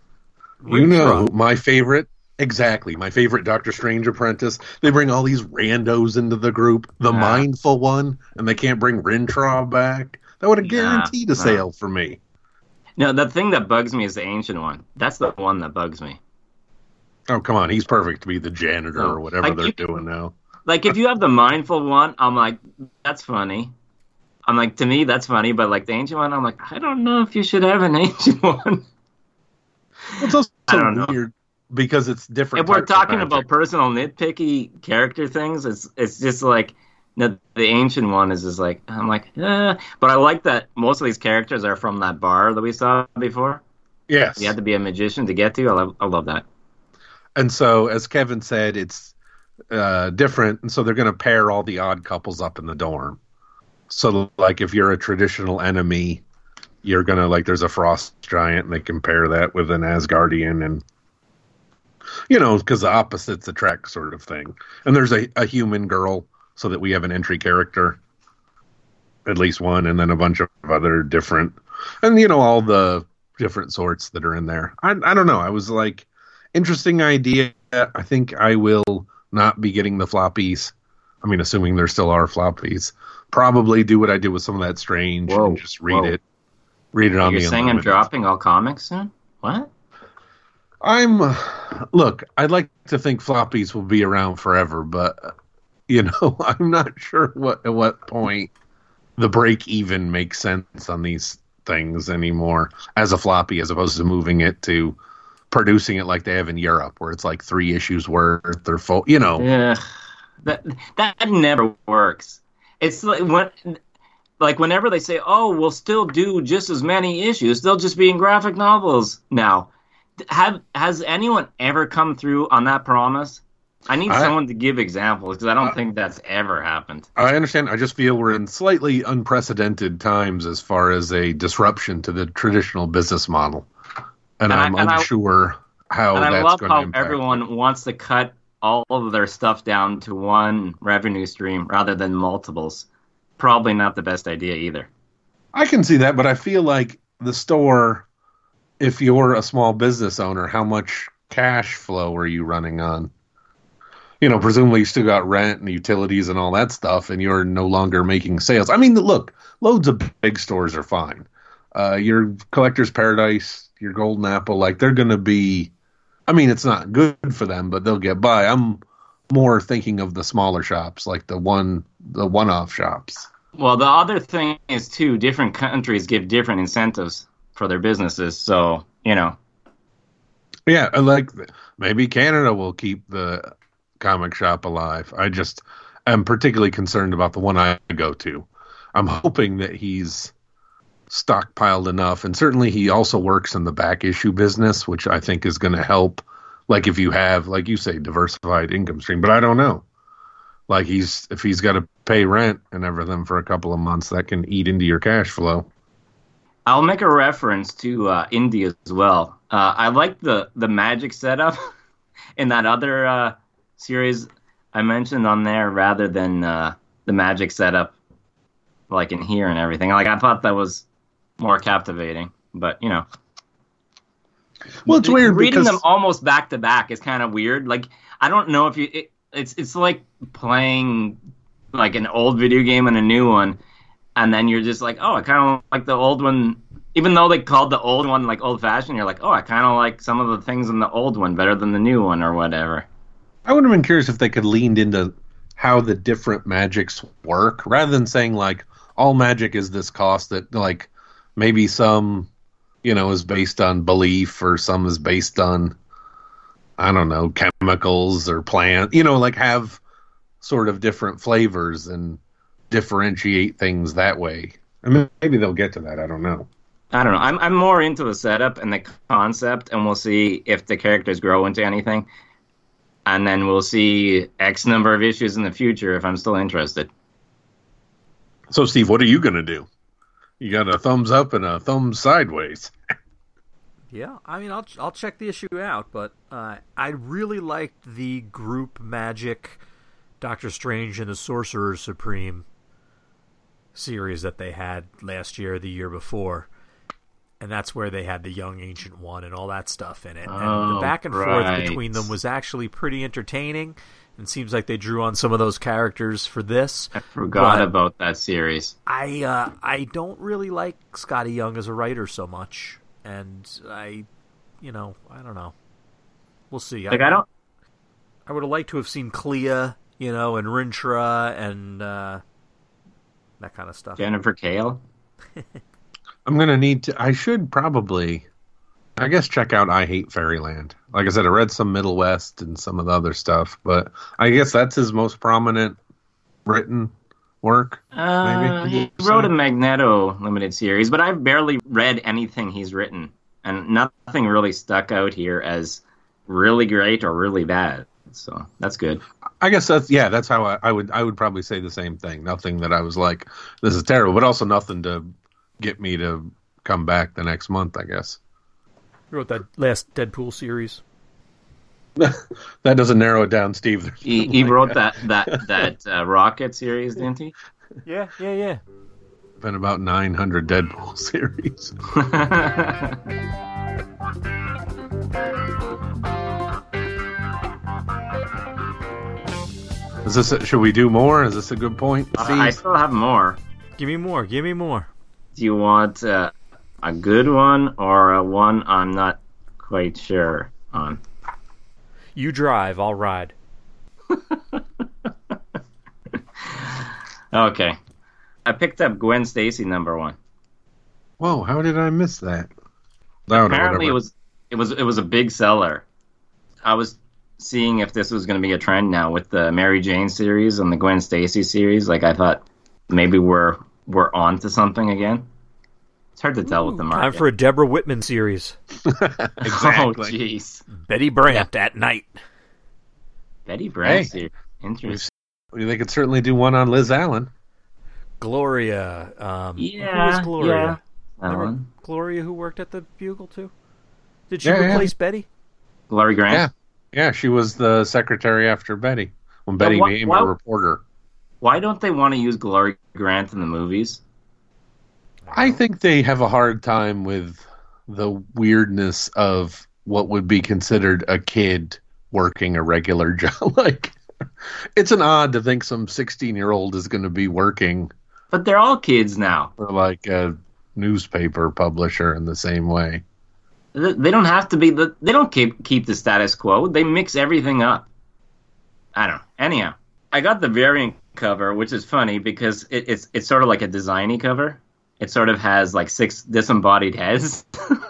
You know, my favorite, exactly, my favorite Doctor Strange apprentice. They bring all these randos into the group. The Yeah. Mindful One, and they can't bring Rintrah back. That would have Yeah, guaranteed a no. sale for me. No, the thing that bugs me is the Ancient One. That's the one that bugs me. Oh, come on. He's perfect to be the janitor No. or whatever Like, they're you- doing now. Like, if you have the Mindful One, I'm like, that's funny. I'm like, to me, that's funny. But, like, the Ancient One, I'm like, I don't know if you should have an Ancient One. It's also I don't know. weird because it's different. If we're types of talking magic. about personal nitpicky character things, it's it's just like the, the Ancient One is just like, I'm like, eh. But I like that most of these characters are from that bar that we saw before. Yes. You had to be a magician to get to. I love, I love that. And so, as Kevin said, it's uh, different. And so they're going to pair all the odd couples up in the dorm. So, like, if you're a traditional enemy, you're going to, like, there's a frost giant, and they can pair that with an Asgardian, and, you know, because the opposites attract sort of thing. And there's a, a human girl, so that we have an entry character, at least one, and then a bunch of other different, and, you know, all the different sorts that are in there. I, I don't know. I was like, interesting idea. I think I will not be getting the floppies. I mean, assuming there still are floppies. Probably do what I did with some of that Strange Whoa, and just read whoa. it. Read it on You're the saying I'm Unlimited. dropping all comics soon? What? I'm uh, look. I'd like to think floppies will be around forever, but uh, you know, I'm not sure what at what point the break even makes sense on these things anymore as a floppy, as opposed to moving it to producing it like they have in Europe, where it's like three issues worth or full. You know, Yeah, that that never works. It's like when, like whenever they say, "Oh, we'll still do just as many issues," they'll just be in graphic novels now. Have has anyone ever come through on that promise? I need I- someone to give examples because I don't think that's ever happened. I understand. I just feel we're in slightly unprecedented times as far as a disruption to the traditional business model, and, And I- I'm and I- unsure how And I that's love going to how impact. everyone wants to cut all of their stuff down to one revenue stream rather than multiples. Probably not the best idea either. I can see that, but I feel like the store, if you're a small business owner, how much cash flow are you running on? You know, presumably you still got rent and utilities and all that stuff, and you're no longer making sales. I mean, look, loads of big stores are fine. Uh, your Collector's Paradise, your Golden Apple, like, they're going to be, I mean, it's not good for them, but they'll get by. I'm more thinking of the smaller shops, like the one, the one-off shops. Well, the other thing is, too, different countries give different incentives for their businesses. So, you know. Yeah, I like maybe Canada will keep the comic shop alive. I just am particularly concerned about the one I go to. I'm hoping that he's stockpiled enough, and certainly he also works in the back issue business, which I think is going to help. Like if you have, like you say, diversified income stream, but I don't know. Like he's if he's got to pay rent and everything for a couple of months, that can eat into your cash flow. I'll make a reference to uh, India as well. Uh, I like the, the magic setup in that other uh, series I mentioned on there rather than uh, the magic setup like in here and everything. Like I thought that was more captivating, but you know. Well, it's weird reading because them almost back to back is kind of weird. Like I don't know if you it, it's it's like playing like an old video game and a new one, and then you're just like, oh, I kind of like the old one, even though they called the old one like old fashioned. You're like, oh, I kind of like some of the things in the old one better than the new one or whatever. I would have been curious if they could leaned into how the different magics work, rather than saying like all magic is this cost that like maybe some, you know, is based on belief or some is based on, I don't know, chemicals or plant, you know, like have sort of different flavors and differentiate things that way. I mean, maybe they'll get to that. I don't know. I don't know. I'm I'm more into the setup and the concept, and we'll see if the characters grow into anything. And then we'll see X number of issues in the future if I'm still interested. So, Steve, what are you going to do? You got a thumbs up and a thumbs sideways. Yeah, I mean, I'll I'll check the issue out, but uh, I really liked the group Magic, Doctor Strange and the Sorcerer Supreme series that they had last year, or the year before. And that's where they had the Young Ancient One and all that stuff in it. Oh, and the back and right. forth between them was actually pretty entertaining. And seems like they drew on some of those characters for this. I forgot but about that series. I uh, I don't really like Scotty Young as a writer so much. And I, you know, I don't know. We'll see. Like, I, I don't... I would have liked to have seen Clea, you know, and Rintra and uh, that kind of stuff. Jennifer Kale? I'm going to need to... I should probably, I guess, check out I Hate Fairyland. Like I said, I read some Middle West and some of the other stuff, but I guess that's his most prominent written work. Uh, maybe he wrote a Magneto limited series, but I've barely read anything he's written, and nothing really stuck out here as really great or really bad. So that's good. I guess that's yeah. That's how I, I would I would probably say the same thing. Nothing that I was like, this is terrible, but also nothing to get me to come back the next month, I guess. You wrote that last Deadpool series. That doesn't narrow it down, Steve. He, he wrote that that that uh, Rocket series, didn't he? Yeah, yeah, yeah. Been about nine hundred Deadpool series. Is this a, should we do more? Is this a good point, Steve? Uh, I still have more. Give me more. Give me more. Do you want uh, a good one or a one I'm not quite sure on? You drive, I'll ride. Okay. I picked up Gwen Stacy number one. Whoa, how did I miss that? No, Apparently no, it was it was it was a big seller. I was seeing if this was going to be a trend now with the Mary Jane series and the Gwen Stacy series. Like, I thought maybe we're we're on to something again. It's hard to tell Ooh, with the market. Time for a Deborah Whitman series. Exactly. Oh, jeez. Betty Brant at night. Betty Brant Hey. series. Interesting. They could certainly do one on Liz Allen. Gloria. Um, Yeah, who was Gloria? yeah. That Remember one. Gloria, who worked at the Bugle too? Did she Yeah, yeah. replace Betty? Glory Grant. Yeah. Yeah, she was the secretary after Betty. When Betty why- became why- a reporter. Why don't they want to use Glory Grant in the movies? I think they have a hard time with the weirdness of what would be considered a kid working a regular job. Like, it's an odd to think some sixteen-year-old is going to be working But they're all kids now. for like a newspaper publisher in the same way. Th- They don't have to be. The, they don't keep keep the status quo. They mix everything up. I don't know. Anyhow, I got the variant cover, which is funny because it, it's it's sort of like a designy cover. It sort of has like six disembodied heads.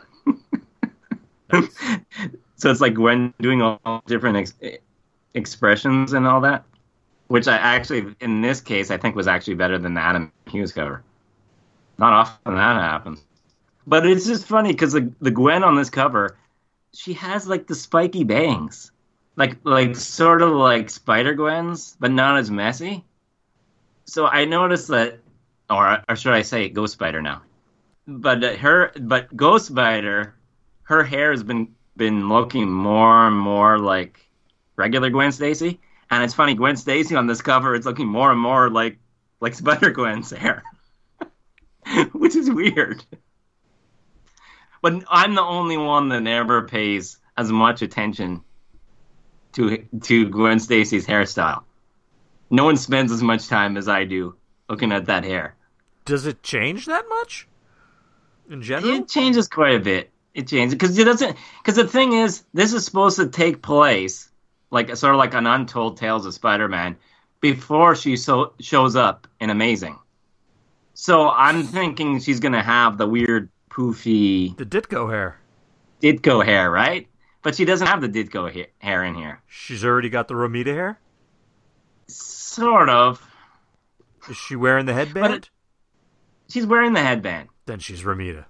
So it's like Gwen doing all different ex- expressions and all that, which I actually, in this case, I think was actually better than the Adam Hughes cover. Not often that happens. But it's just funny because the, the Gwen on this cover, she has like the spiky bangs. Like, like sort of like Spider-Gwen's, but not as messy. So I noticed that, or, or should I say Ghost Spider now? But uh, her, but Ghost Spider, her hair has been been looking more and more like regular Gwen Stacy, and it's funny, Gwen Stacy on this cover is looking more and more like like Spider-Gwen's hair, which is weird. But I'm the only one that never pays as much attention to to Gwen Stacy's hairstyle. No one spends as much time as I do looking at that hair. Does it change that much? In general? It changes quite a bit. It changes because it doesn't. Because the thing is, this is supposed to take place like sort of like an Untold Tales of Spider-Man before she so shows up in Amazing. So I'm thinking she's gonna have the weird poofy The Ditko hair. Ditko hair, right? But she doesn't have the Ditko ha- hair in here. She's already got the Romita hair? Sort of. Is she wearing the headband? But she's wearing the headband. Then she's Ramita.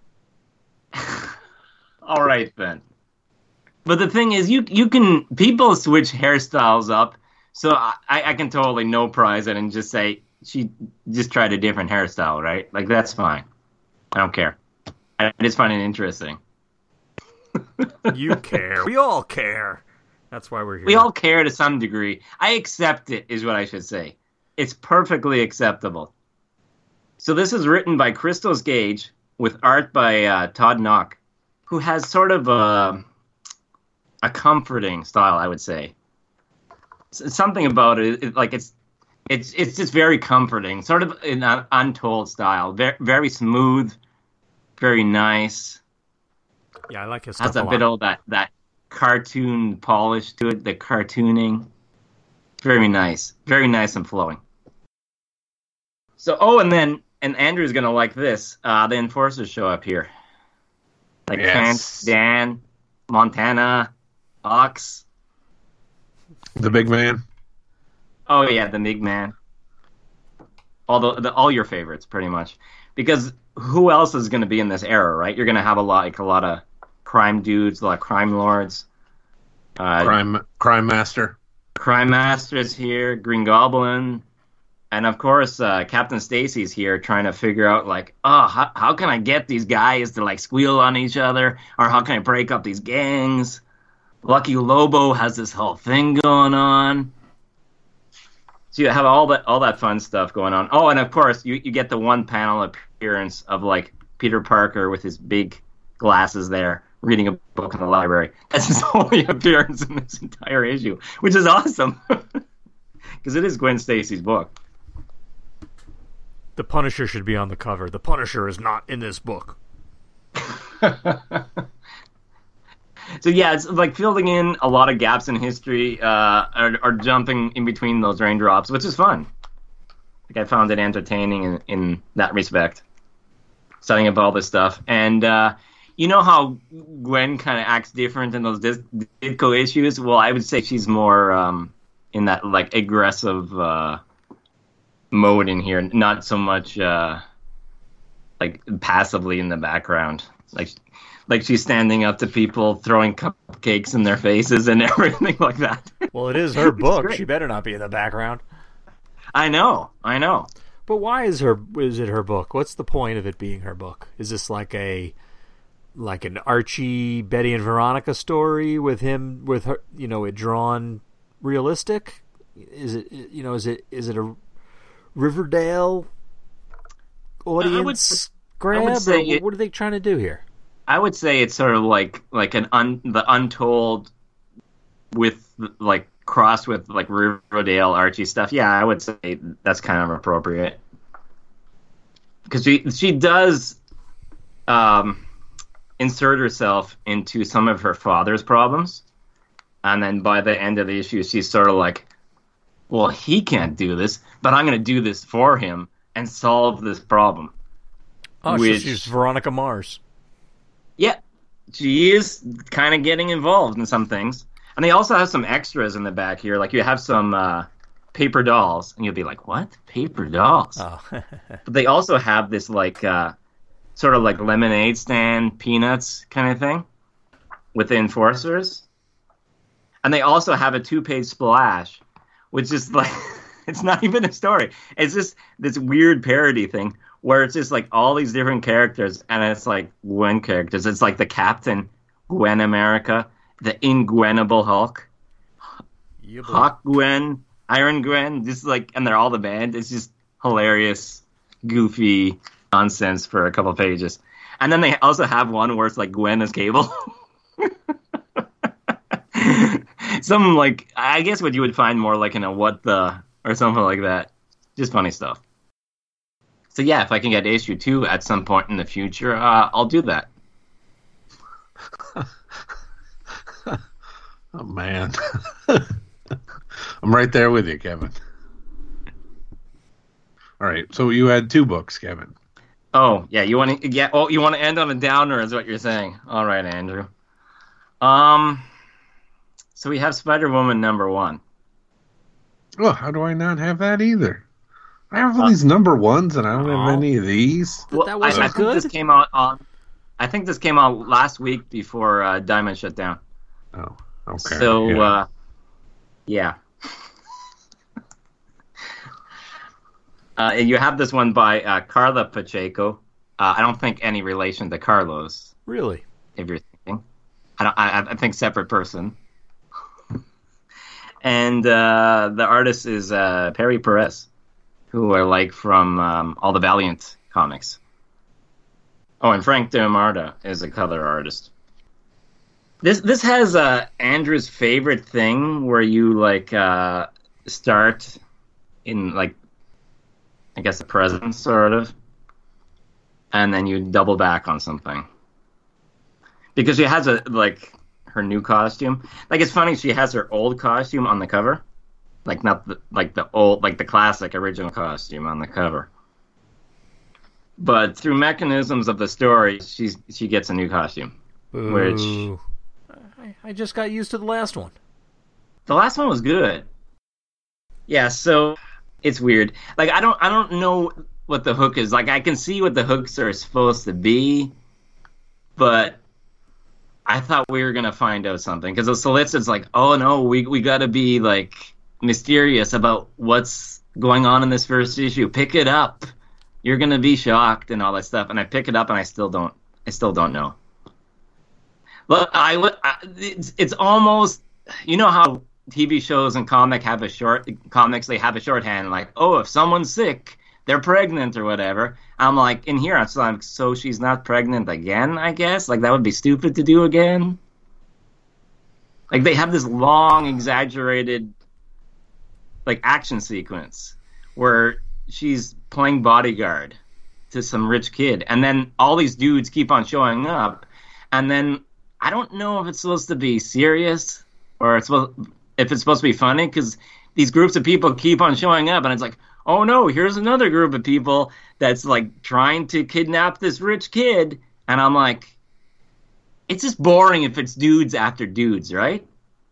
All right, then. But the thing is, you you can people switch hairstyles up, so I, I can totally no prize it and just say she just tried a different hairstyle, right? Like that's fine. I don't care. I just find it interesting. You care. We all care. That's why we're here. We all care to some degree. I accept it, is what I should say. It's perfectly acceptable. So this is written by Christos Gage with art by uh, Todd Knock, who has sort of a, a comforting style, I would say. S- something about it, it, like it's it's it's just very comforting, sort of in an untold style. Very, very smooth, very nice. Yeah, I like his stuff Has a, a bit lot. of that, that cartoon polish to it, the cartooning. Very nice. Very nice and flowing. So, oh, and then, and Andrew's going to like this. Uh, the Enforcers show up here. Like Yes. Kent, Dan, Montana, Ox. The big man. Oh, yeah, the big man. All, the, the, all your favorites, pretty much. Because who else is going to be in this era, right? You're going to have a lot, like a lot of crime dudes, a lot of crime lords. Uh, Crime crime master. Crime Master's here, Green Goblin, and of course uh, Captain Stacy's here trying to figure out, like, oh, how, how can I get these guys to, like, squeal on each other, or how can I break up these gangs? Lucky Lobo has this whole thing going on. So you have all that all that fun stuff going on. Oh, and of course you, you get the one panel appearance of, like, Peter Parker with his big glasses there, reading a book in the library. That's his only appearance in this entire issue, which is awesome. Because it is Gwen Stacy's book. The Punisher should be on the cover. The Punisher is not in this book. So yeah, it's like filling in a lot of gaps in history, uh, or, or jumping in between those raindrops, which is fun. Like I found it entertaining in, in that respect. Setting up all this stuff. And, uh, you know how Gwen kind of acts different in those Dis- Ditko issues? Well, I would say she's more um, in that, like, aggressive uh, mode in here, not so much uh, like passively in the background. Like, like she's standing up to people, throwing cupcakes in their faces and everything like that. Well, it is her book. great. She better not be in the background. I know, I know. But why is her is it her book? What's the point of it being her book? Is this like a like an Archie, Betty and Veronica story with him with her, you know, it drawn realistic? Is it you know, is it is it a Riverdale audience grab? I would say or it- what are they trying to do here? I would say it's sort of like like an un, the untold with like crossed with like Riverdale Archie stuff. Yeah, I would say that's kind of appropriate because she she does um, insert herself into some of her father's problems, and then by the end of the issue, she's sort of like, well, he can't do this, but I'm going to do this for him and solve this problem. Oh, Which- so she's Veronica Mars. Yeah, she is kind of getting involved in some things. And they also have some extras in the back here. Like, you have some uh, paper dolls. And you'll be like, what? Paper dolls? Oh. But they also have this, like, uh, sort of like lemonade stand, peanuts kind of thing with the Enforcers. And they also have a two-page splash, which is like, it's not even a story. It's just this weird parody thing where it's just like all these different characters, and it's like Gwen characters. It's like the Captain, Gwen America, the Ingwenable Hulk, Yeah, boy. Hawk Gwen, Iron Gwen, just like, and they're all the band. It's just hilarious, goofy nonsense for a couple pages. And then they also have one where it's like Gwen as Cable. Some, like, I guess what you would find more like in a What the, or something like that. Just funny stuff. So yeah, if I can get issue two at some point in the future, uh, I'll do that. Oh man, I'm right there with you, Kevin. All right, so you had two books, Kevin. Oh yeah, you want to yeah? Oh, you want to end on a downer, is what you're saying? All right, Andrew. Um, so we have Spider-Woman number one. Oh, how do I not have that either? I have all these number ones, and I don't have any of these. But Well, that I, wasn't I think good? this came out on. I think this came out last week before uh, Diamond shut down. Oh, okay. So, yeah. uh, yeah. uh, you have this one by uh, Carla Pacheco. Uh, I don't think any relation to Carlos, Really? if you're thinking. I don't. I, I think separate person. And uh, the artist is uh, Perry Perez, who I like from um, all the Valiant comics. Oh, and Frank DeMarta is a color artist. This this has uh, Andrew's favorite thing, where you like uh, start in like, I guess, the present sort of, and then you double back on something. Because she has a like her new costume. Like, it's funny, she has her old costume on the cover, like not the, like the old like the classic original costume on the cover. But through mechanisms of the story, she's she gets a new costume. Boo. Which I, I just got used to the last one. the last one was good. Yeah, so it's weird. Like, I don't I don't know what the hook is. Like, I can see what the hooks are supposed to be, but I thought we were gonna find out something, because the solicit's like, oh no, we we gotta be like mysterious about what's going on in this first issue. Pick it up. You're gonna be shocked and all that stuff. And I pick it up and I still don't. I still don't know. But I, I it's, it's almost, you know how T V shows and comic have a short comics they have a shorthand, like, oh, if someone's sick, they're pregnant or whatever. I'm like, in here, I'm like, so she's not pregnant again, I guess? Like, that would be stupid to do again. Like, they have this long, exaggerated, like, action sequence where she's playing bodyguard to some rich kid, and then all these dudes keep on showing up, and then I don't know if it's supposed to be serious or it's supposed, if it's supposed to be funny, because these groups of people keep on showing up, and it's like, oh no, here's another group of people that's like trying to kidnap this rich kid. And I'm like, it's just boring if it's dudes after dudes, right?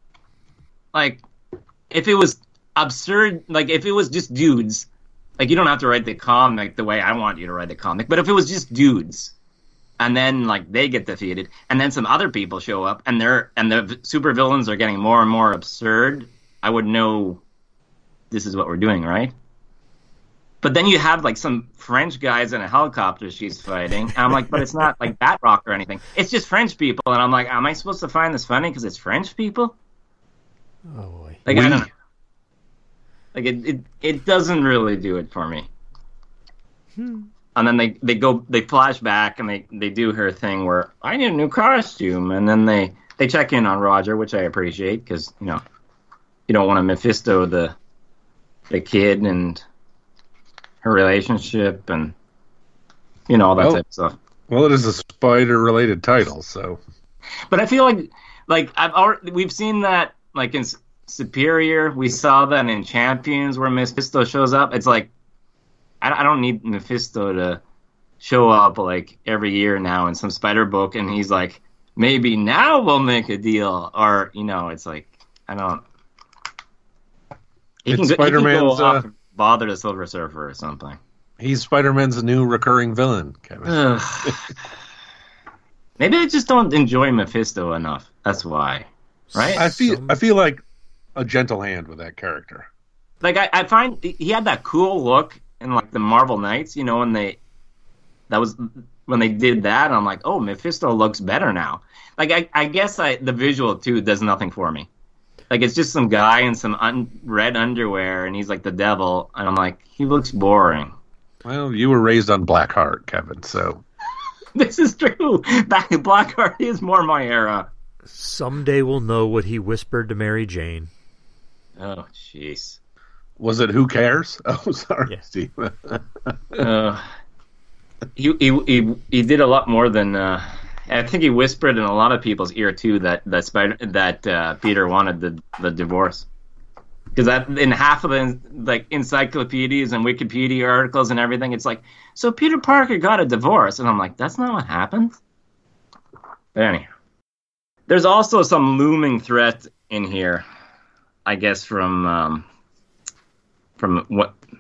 Like, if it was absurd, like if it was just dudes, like, you don't have to write the comic the way I want you to write the comic, but if it was just dudes, and then like they get defeated, and then some other people show up, and they're and the supervillains are getting more and more absurd, I would know this is what we're doing, right? But then you have like some French guys in a helicopter she's fighting. And I'm like, but it's not like Batroc or anything. It's just French people. And I'm like, am I supposed to find this funny because it's French people? Oh boy. Like, We- I don't know. Like, it, it, it doesn't really do it for me. Hmm. And then they, they go, they flash back and they, they do her thing where I need a new costume. And then they, they check in on Roger, which I appreciate because, you know, you don't want to Mephisto the the kid and her relationship and, you know, all that Well- type of stuff. Well, it is a spider-related title, so But I feel like, like I've already, we've seen that like in S- Superior. We saw that in Champions where Mephisto shows up. It's like, I, I don't need Mephisto to show up like every year now in some spider book, and he's like, maybe now we'll make a deal, or, you know, it's like, I don't. He It's can, go, he can go Spider-Man's, off uh, and bother the Silver Surfer or something. he's Spider-Man's new recurring villain, Kevin. Ugh. Maybe I just don't enjoy Mephisto enough. That's why, right? I feel Some- I feel like a gentle hand with that character. Like, I, I find he had that cool look in like the Marvel Knights, you know, when they that was when they did that. And I'm like, oh, Mephisto looks better now. Like, I, I guess I the visual too does nothing for me. Like, it's just some guy in some un, red underwear, and he's like the devil, and I'm like, he looks boring. Well, you were raised on Blackheart, Kevin, so This is true. Back Blackheart is more my era. Someday we'll know what he whispered to Mary Jane. Oh, jeez. was it Who Cares? Oh, sorry, Yeah. Steve. Uh, he, he he he did a lot more than uh, I think he whispered in a lot of people's ear too that that Spider that uh, Peter wanted the the divorce, because that in half of the like encyclopedias and Wikipedia articles and everything, it's like, so Peter Parker got a divorce, and I'm like, that's not what happened. But anyhow, there's also some looming threat in here, I guess, from um, from what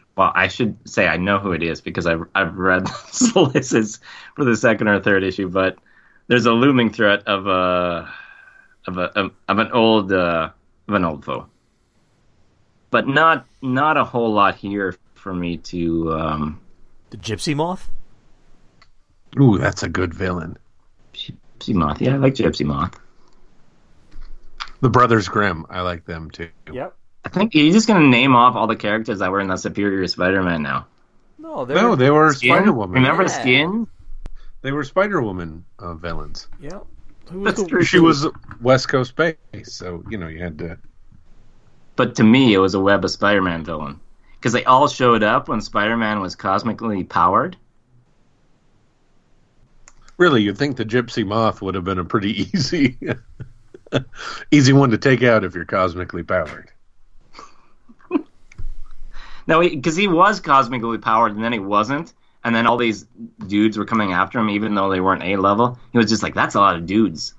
Well, I should say I know who it is because I've I've read solicits for the second or third issue, but there's a looming threat of a of a of, of an old uh, of an old foe, but not not a whole lot here for me to. Um... The Gypsy Moth. Ooh, that's a good villain. Gypsy Moth, yeah, I like Gypsy Moth. The Brothers Grimm, I like them too. Yep. I think you're just gonna name off all the characters that were in the Superior Spider-Man now. No, they no, were, they were Skin? Spider Woman. Remember Yeah. Skin? They were Spider Woman uh, villains. yeah. Who was That's the, true. She was West Coast base, so you know you had to. But to me, it was a Web of Spider-Man villain because they all showed up when Spider-Man was cosmically powered. Really, you'd think the Gypsy Moth would have been a pretty easy, easy one to take out if you're cosmically powered. No, because he, he was cosmically powered, and then he wasn't, and then all these dudes were coming after him, even though they weren't A level. He was just like, "That's a lot of dudes."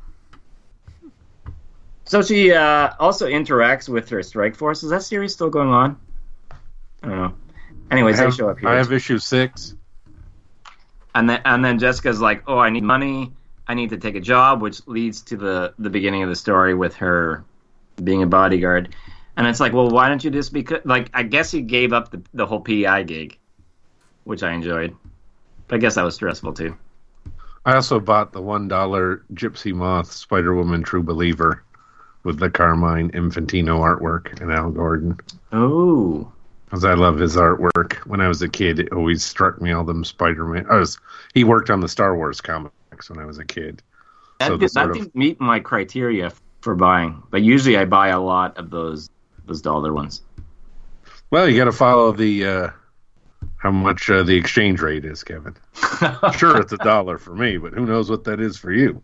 So she uh, also interacts with her Strike Force. Is that series still going on? I don't know. Anyways, I have, they show up here. I have issue six. And then and then Jessica's like, "Oh, I need money. I need to take a job," which leads to the, the beginning of the story with her being a bodyguard. And it's like, well, why don't you just be like? I guess he gave up the the whole P I gig, which I enjoyed. But I guess that was stressful too. I also bought the one dollar Gypsy Moth Spider Woman True Believer with the Carmine Infantino artwork and Al Gordon. Oh. Because I love his artwork. When I was a kid, it always struck me all them Spider-Man. I was he worked on the Star Wars comics when I was a kid. That, So did, the sort that of- didn't meet my criteria for buying. But usually I buy a lot of those those dollar ones. Well, you got to follow the uh, how much uh, the exchange rate is, Kevin. Sure, it's a dollar for me, but who knows what that is for you?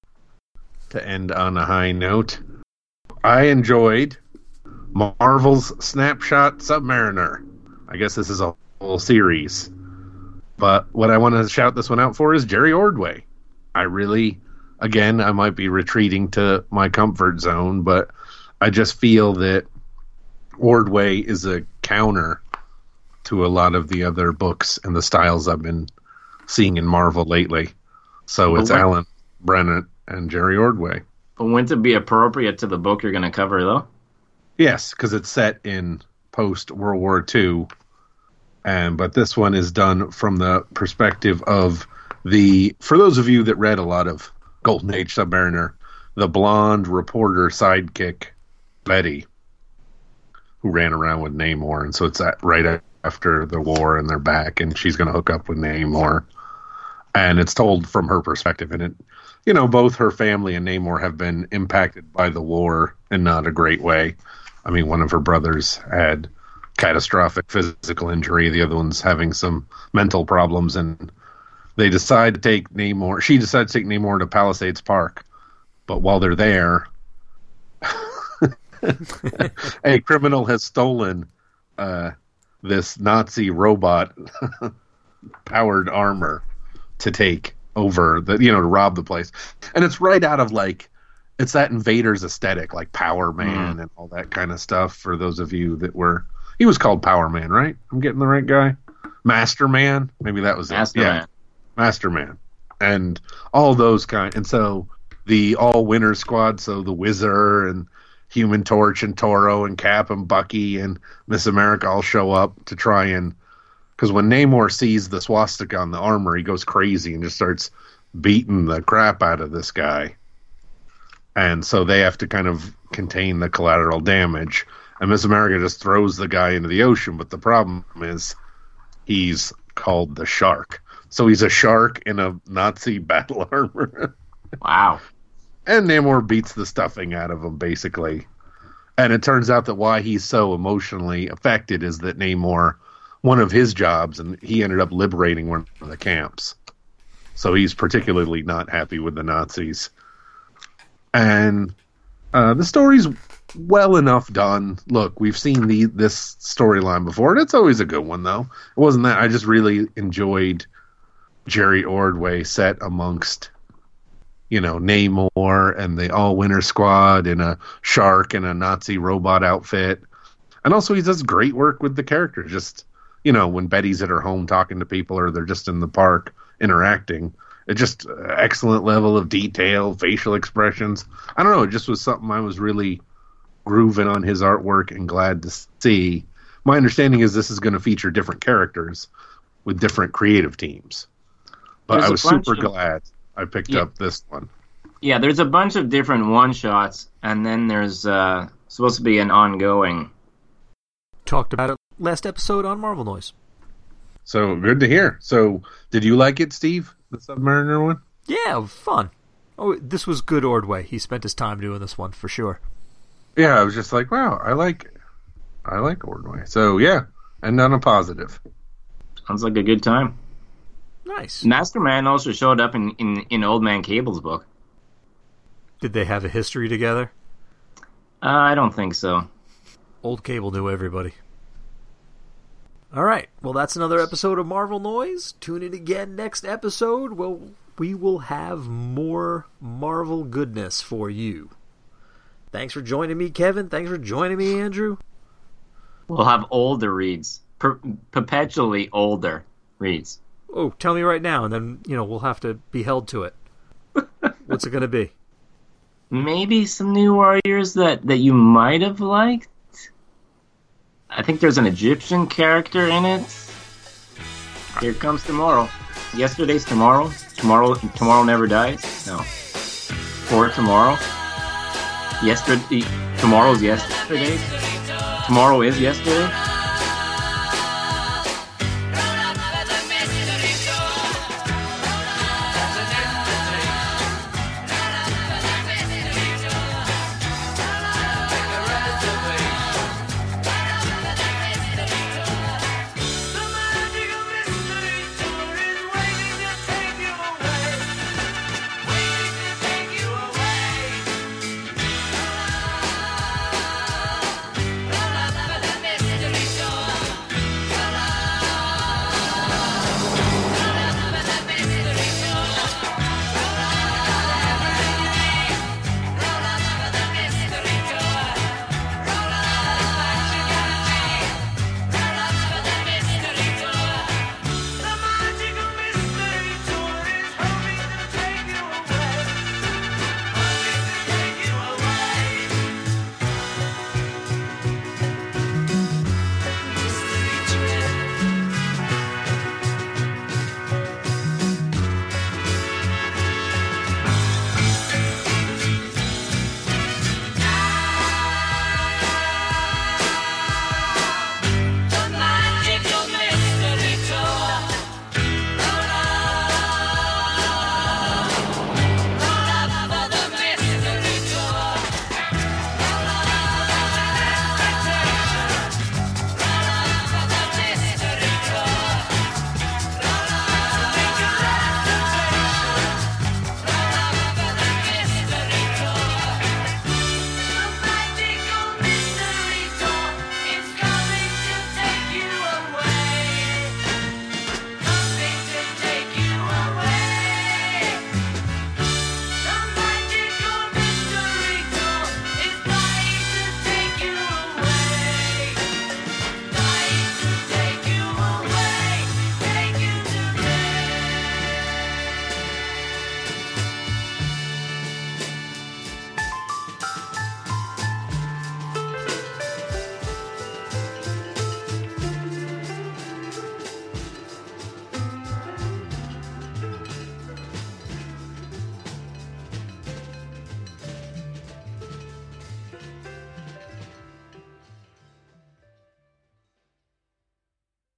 To end on a high note, I enjoyed Marvel's Snapshot Submariner. I guess this is a whole series. But what I want to shout this one out for is Jerry Ordway. I really, again, I might be retreating to my comfort zone, but I just feel that Ordway is a counter to a lot of the other books and the styles I've been seeing in Marvel lately. So it's Okay. Alan Brennan and Jerry Ordway. But wouldn't it be appropriate to the book you're going to cover, though? Yes, because it's set in post World War Two, and but this one is done from the perspective of the. For those of you that read a lot of Golden Age Submariner, the blonde reporter sidekick Betty, who ran around with Namor, and so it's at, right after the war, and they're back, and she's going to hook up with Namor, and it's told from her perspective, and it. You know, both her family and Namor have been impacted by the war in not a great way. I mean, one of her brothers had catastrophic physical injury. The other one's having some mental problems. And they decide to take Namor. She decides to take Namor to Palisades Park. But while they're there, a criminal has stolen uh, this Nazi robot powered armor to take over the, you know, to rob the place. And it's right out of like, it's that Invaders aesthetic, like Power Man mm. and all that kind of stuff. For those of you that were, he was called Power Man, right? I'm getting the right guy. Master Man, maybe that was Master it. Yeah, Man. Master Man, and all those kind. And so the all winner squad, so the Whizzer and Human Torch and Toro and Cap and Bucky and Miss America all show up to try and. Because when Namor sees the swastika on the armor, he goes crazy and just starts beating the crap out of this guy. And so they have to kind of contain the collateral damage. And Miss America just throws the guy into the ocean. But the problem is he's called the Shark. So he's a shark in a Nazi battle armor. Wow. And Namor beats the stuffing out of him, basically. And it turns out that why he's so emotionally affected is that Namor... one of his jobs, and he ended up liberating one of the camps. So he's particularly not happy with the Nazis. And uh, the story's well enough done. Look, we've seen the this storyline before, and it's always a good one, though. It wasn't that. I just really enjoyed Jerry Ordway set amongst, you know, Namor and the All-Winter Squad and a shark and a Nazi robot outfit. And also he does great work with the characters, just... you know, when Betty's at her home talking to people or they're just in the park interacting. It just uh, excellent level of detail, facial expressions. I don't know. It just was something I was really grooving on his artwork and glad to see. My understanding is this is going to feature different characters with different creative teams. But There's I was a bunch super of- glad I picked Yeah. up this one. Yeah, there's a bunch of different one-shots, and then there's uh, supposed to be an ongoing. Talked about it last episode on Marvel Noise. So good to hear. So did you like it, Steve? The Submariner one? Yeah, fun. Oh, this was good Ordway. He spent his time doing this one for sure. Yeah, I was just like, wow, I like I like Ordway. So yeah, and on a positive. Sounds like a good time. Nice. Masterman also showed up in, in, in Old Man Cable's book. Did they have a history together? Uh, I don't think so. Old Cable knew everybody. All right. Well, that's another episode of Marvel Noise. Tune in again next episode. Well, we will have more Marvel goodness for you. Thanks for joining me, Kevin. Thanks for joining me, Andrew. We'll have older reads. Per- perpetually older reads. Oh, tell me right now, and then, you know, we'll have to be held to it. What's it going to be? Maybe some new warriors that, that you might have liked? I think there's an Egyptian character in it. Here comes tomorrow. Yesterday's tomorrow. Tomorrow tomorrow never dies. No. For tomorrow. Yesterday. Tomorrow's yesterday. Tomorrow is yesterday.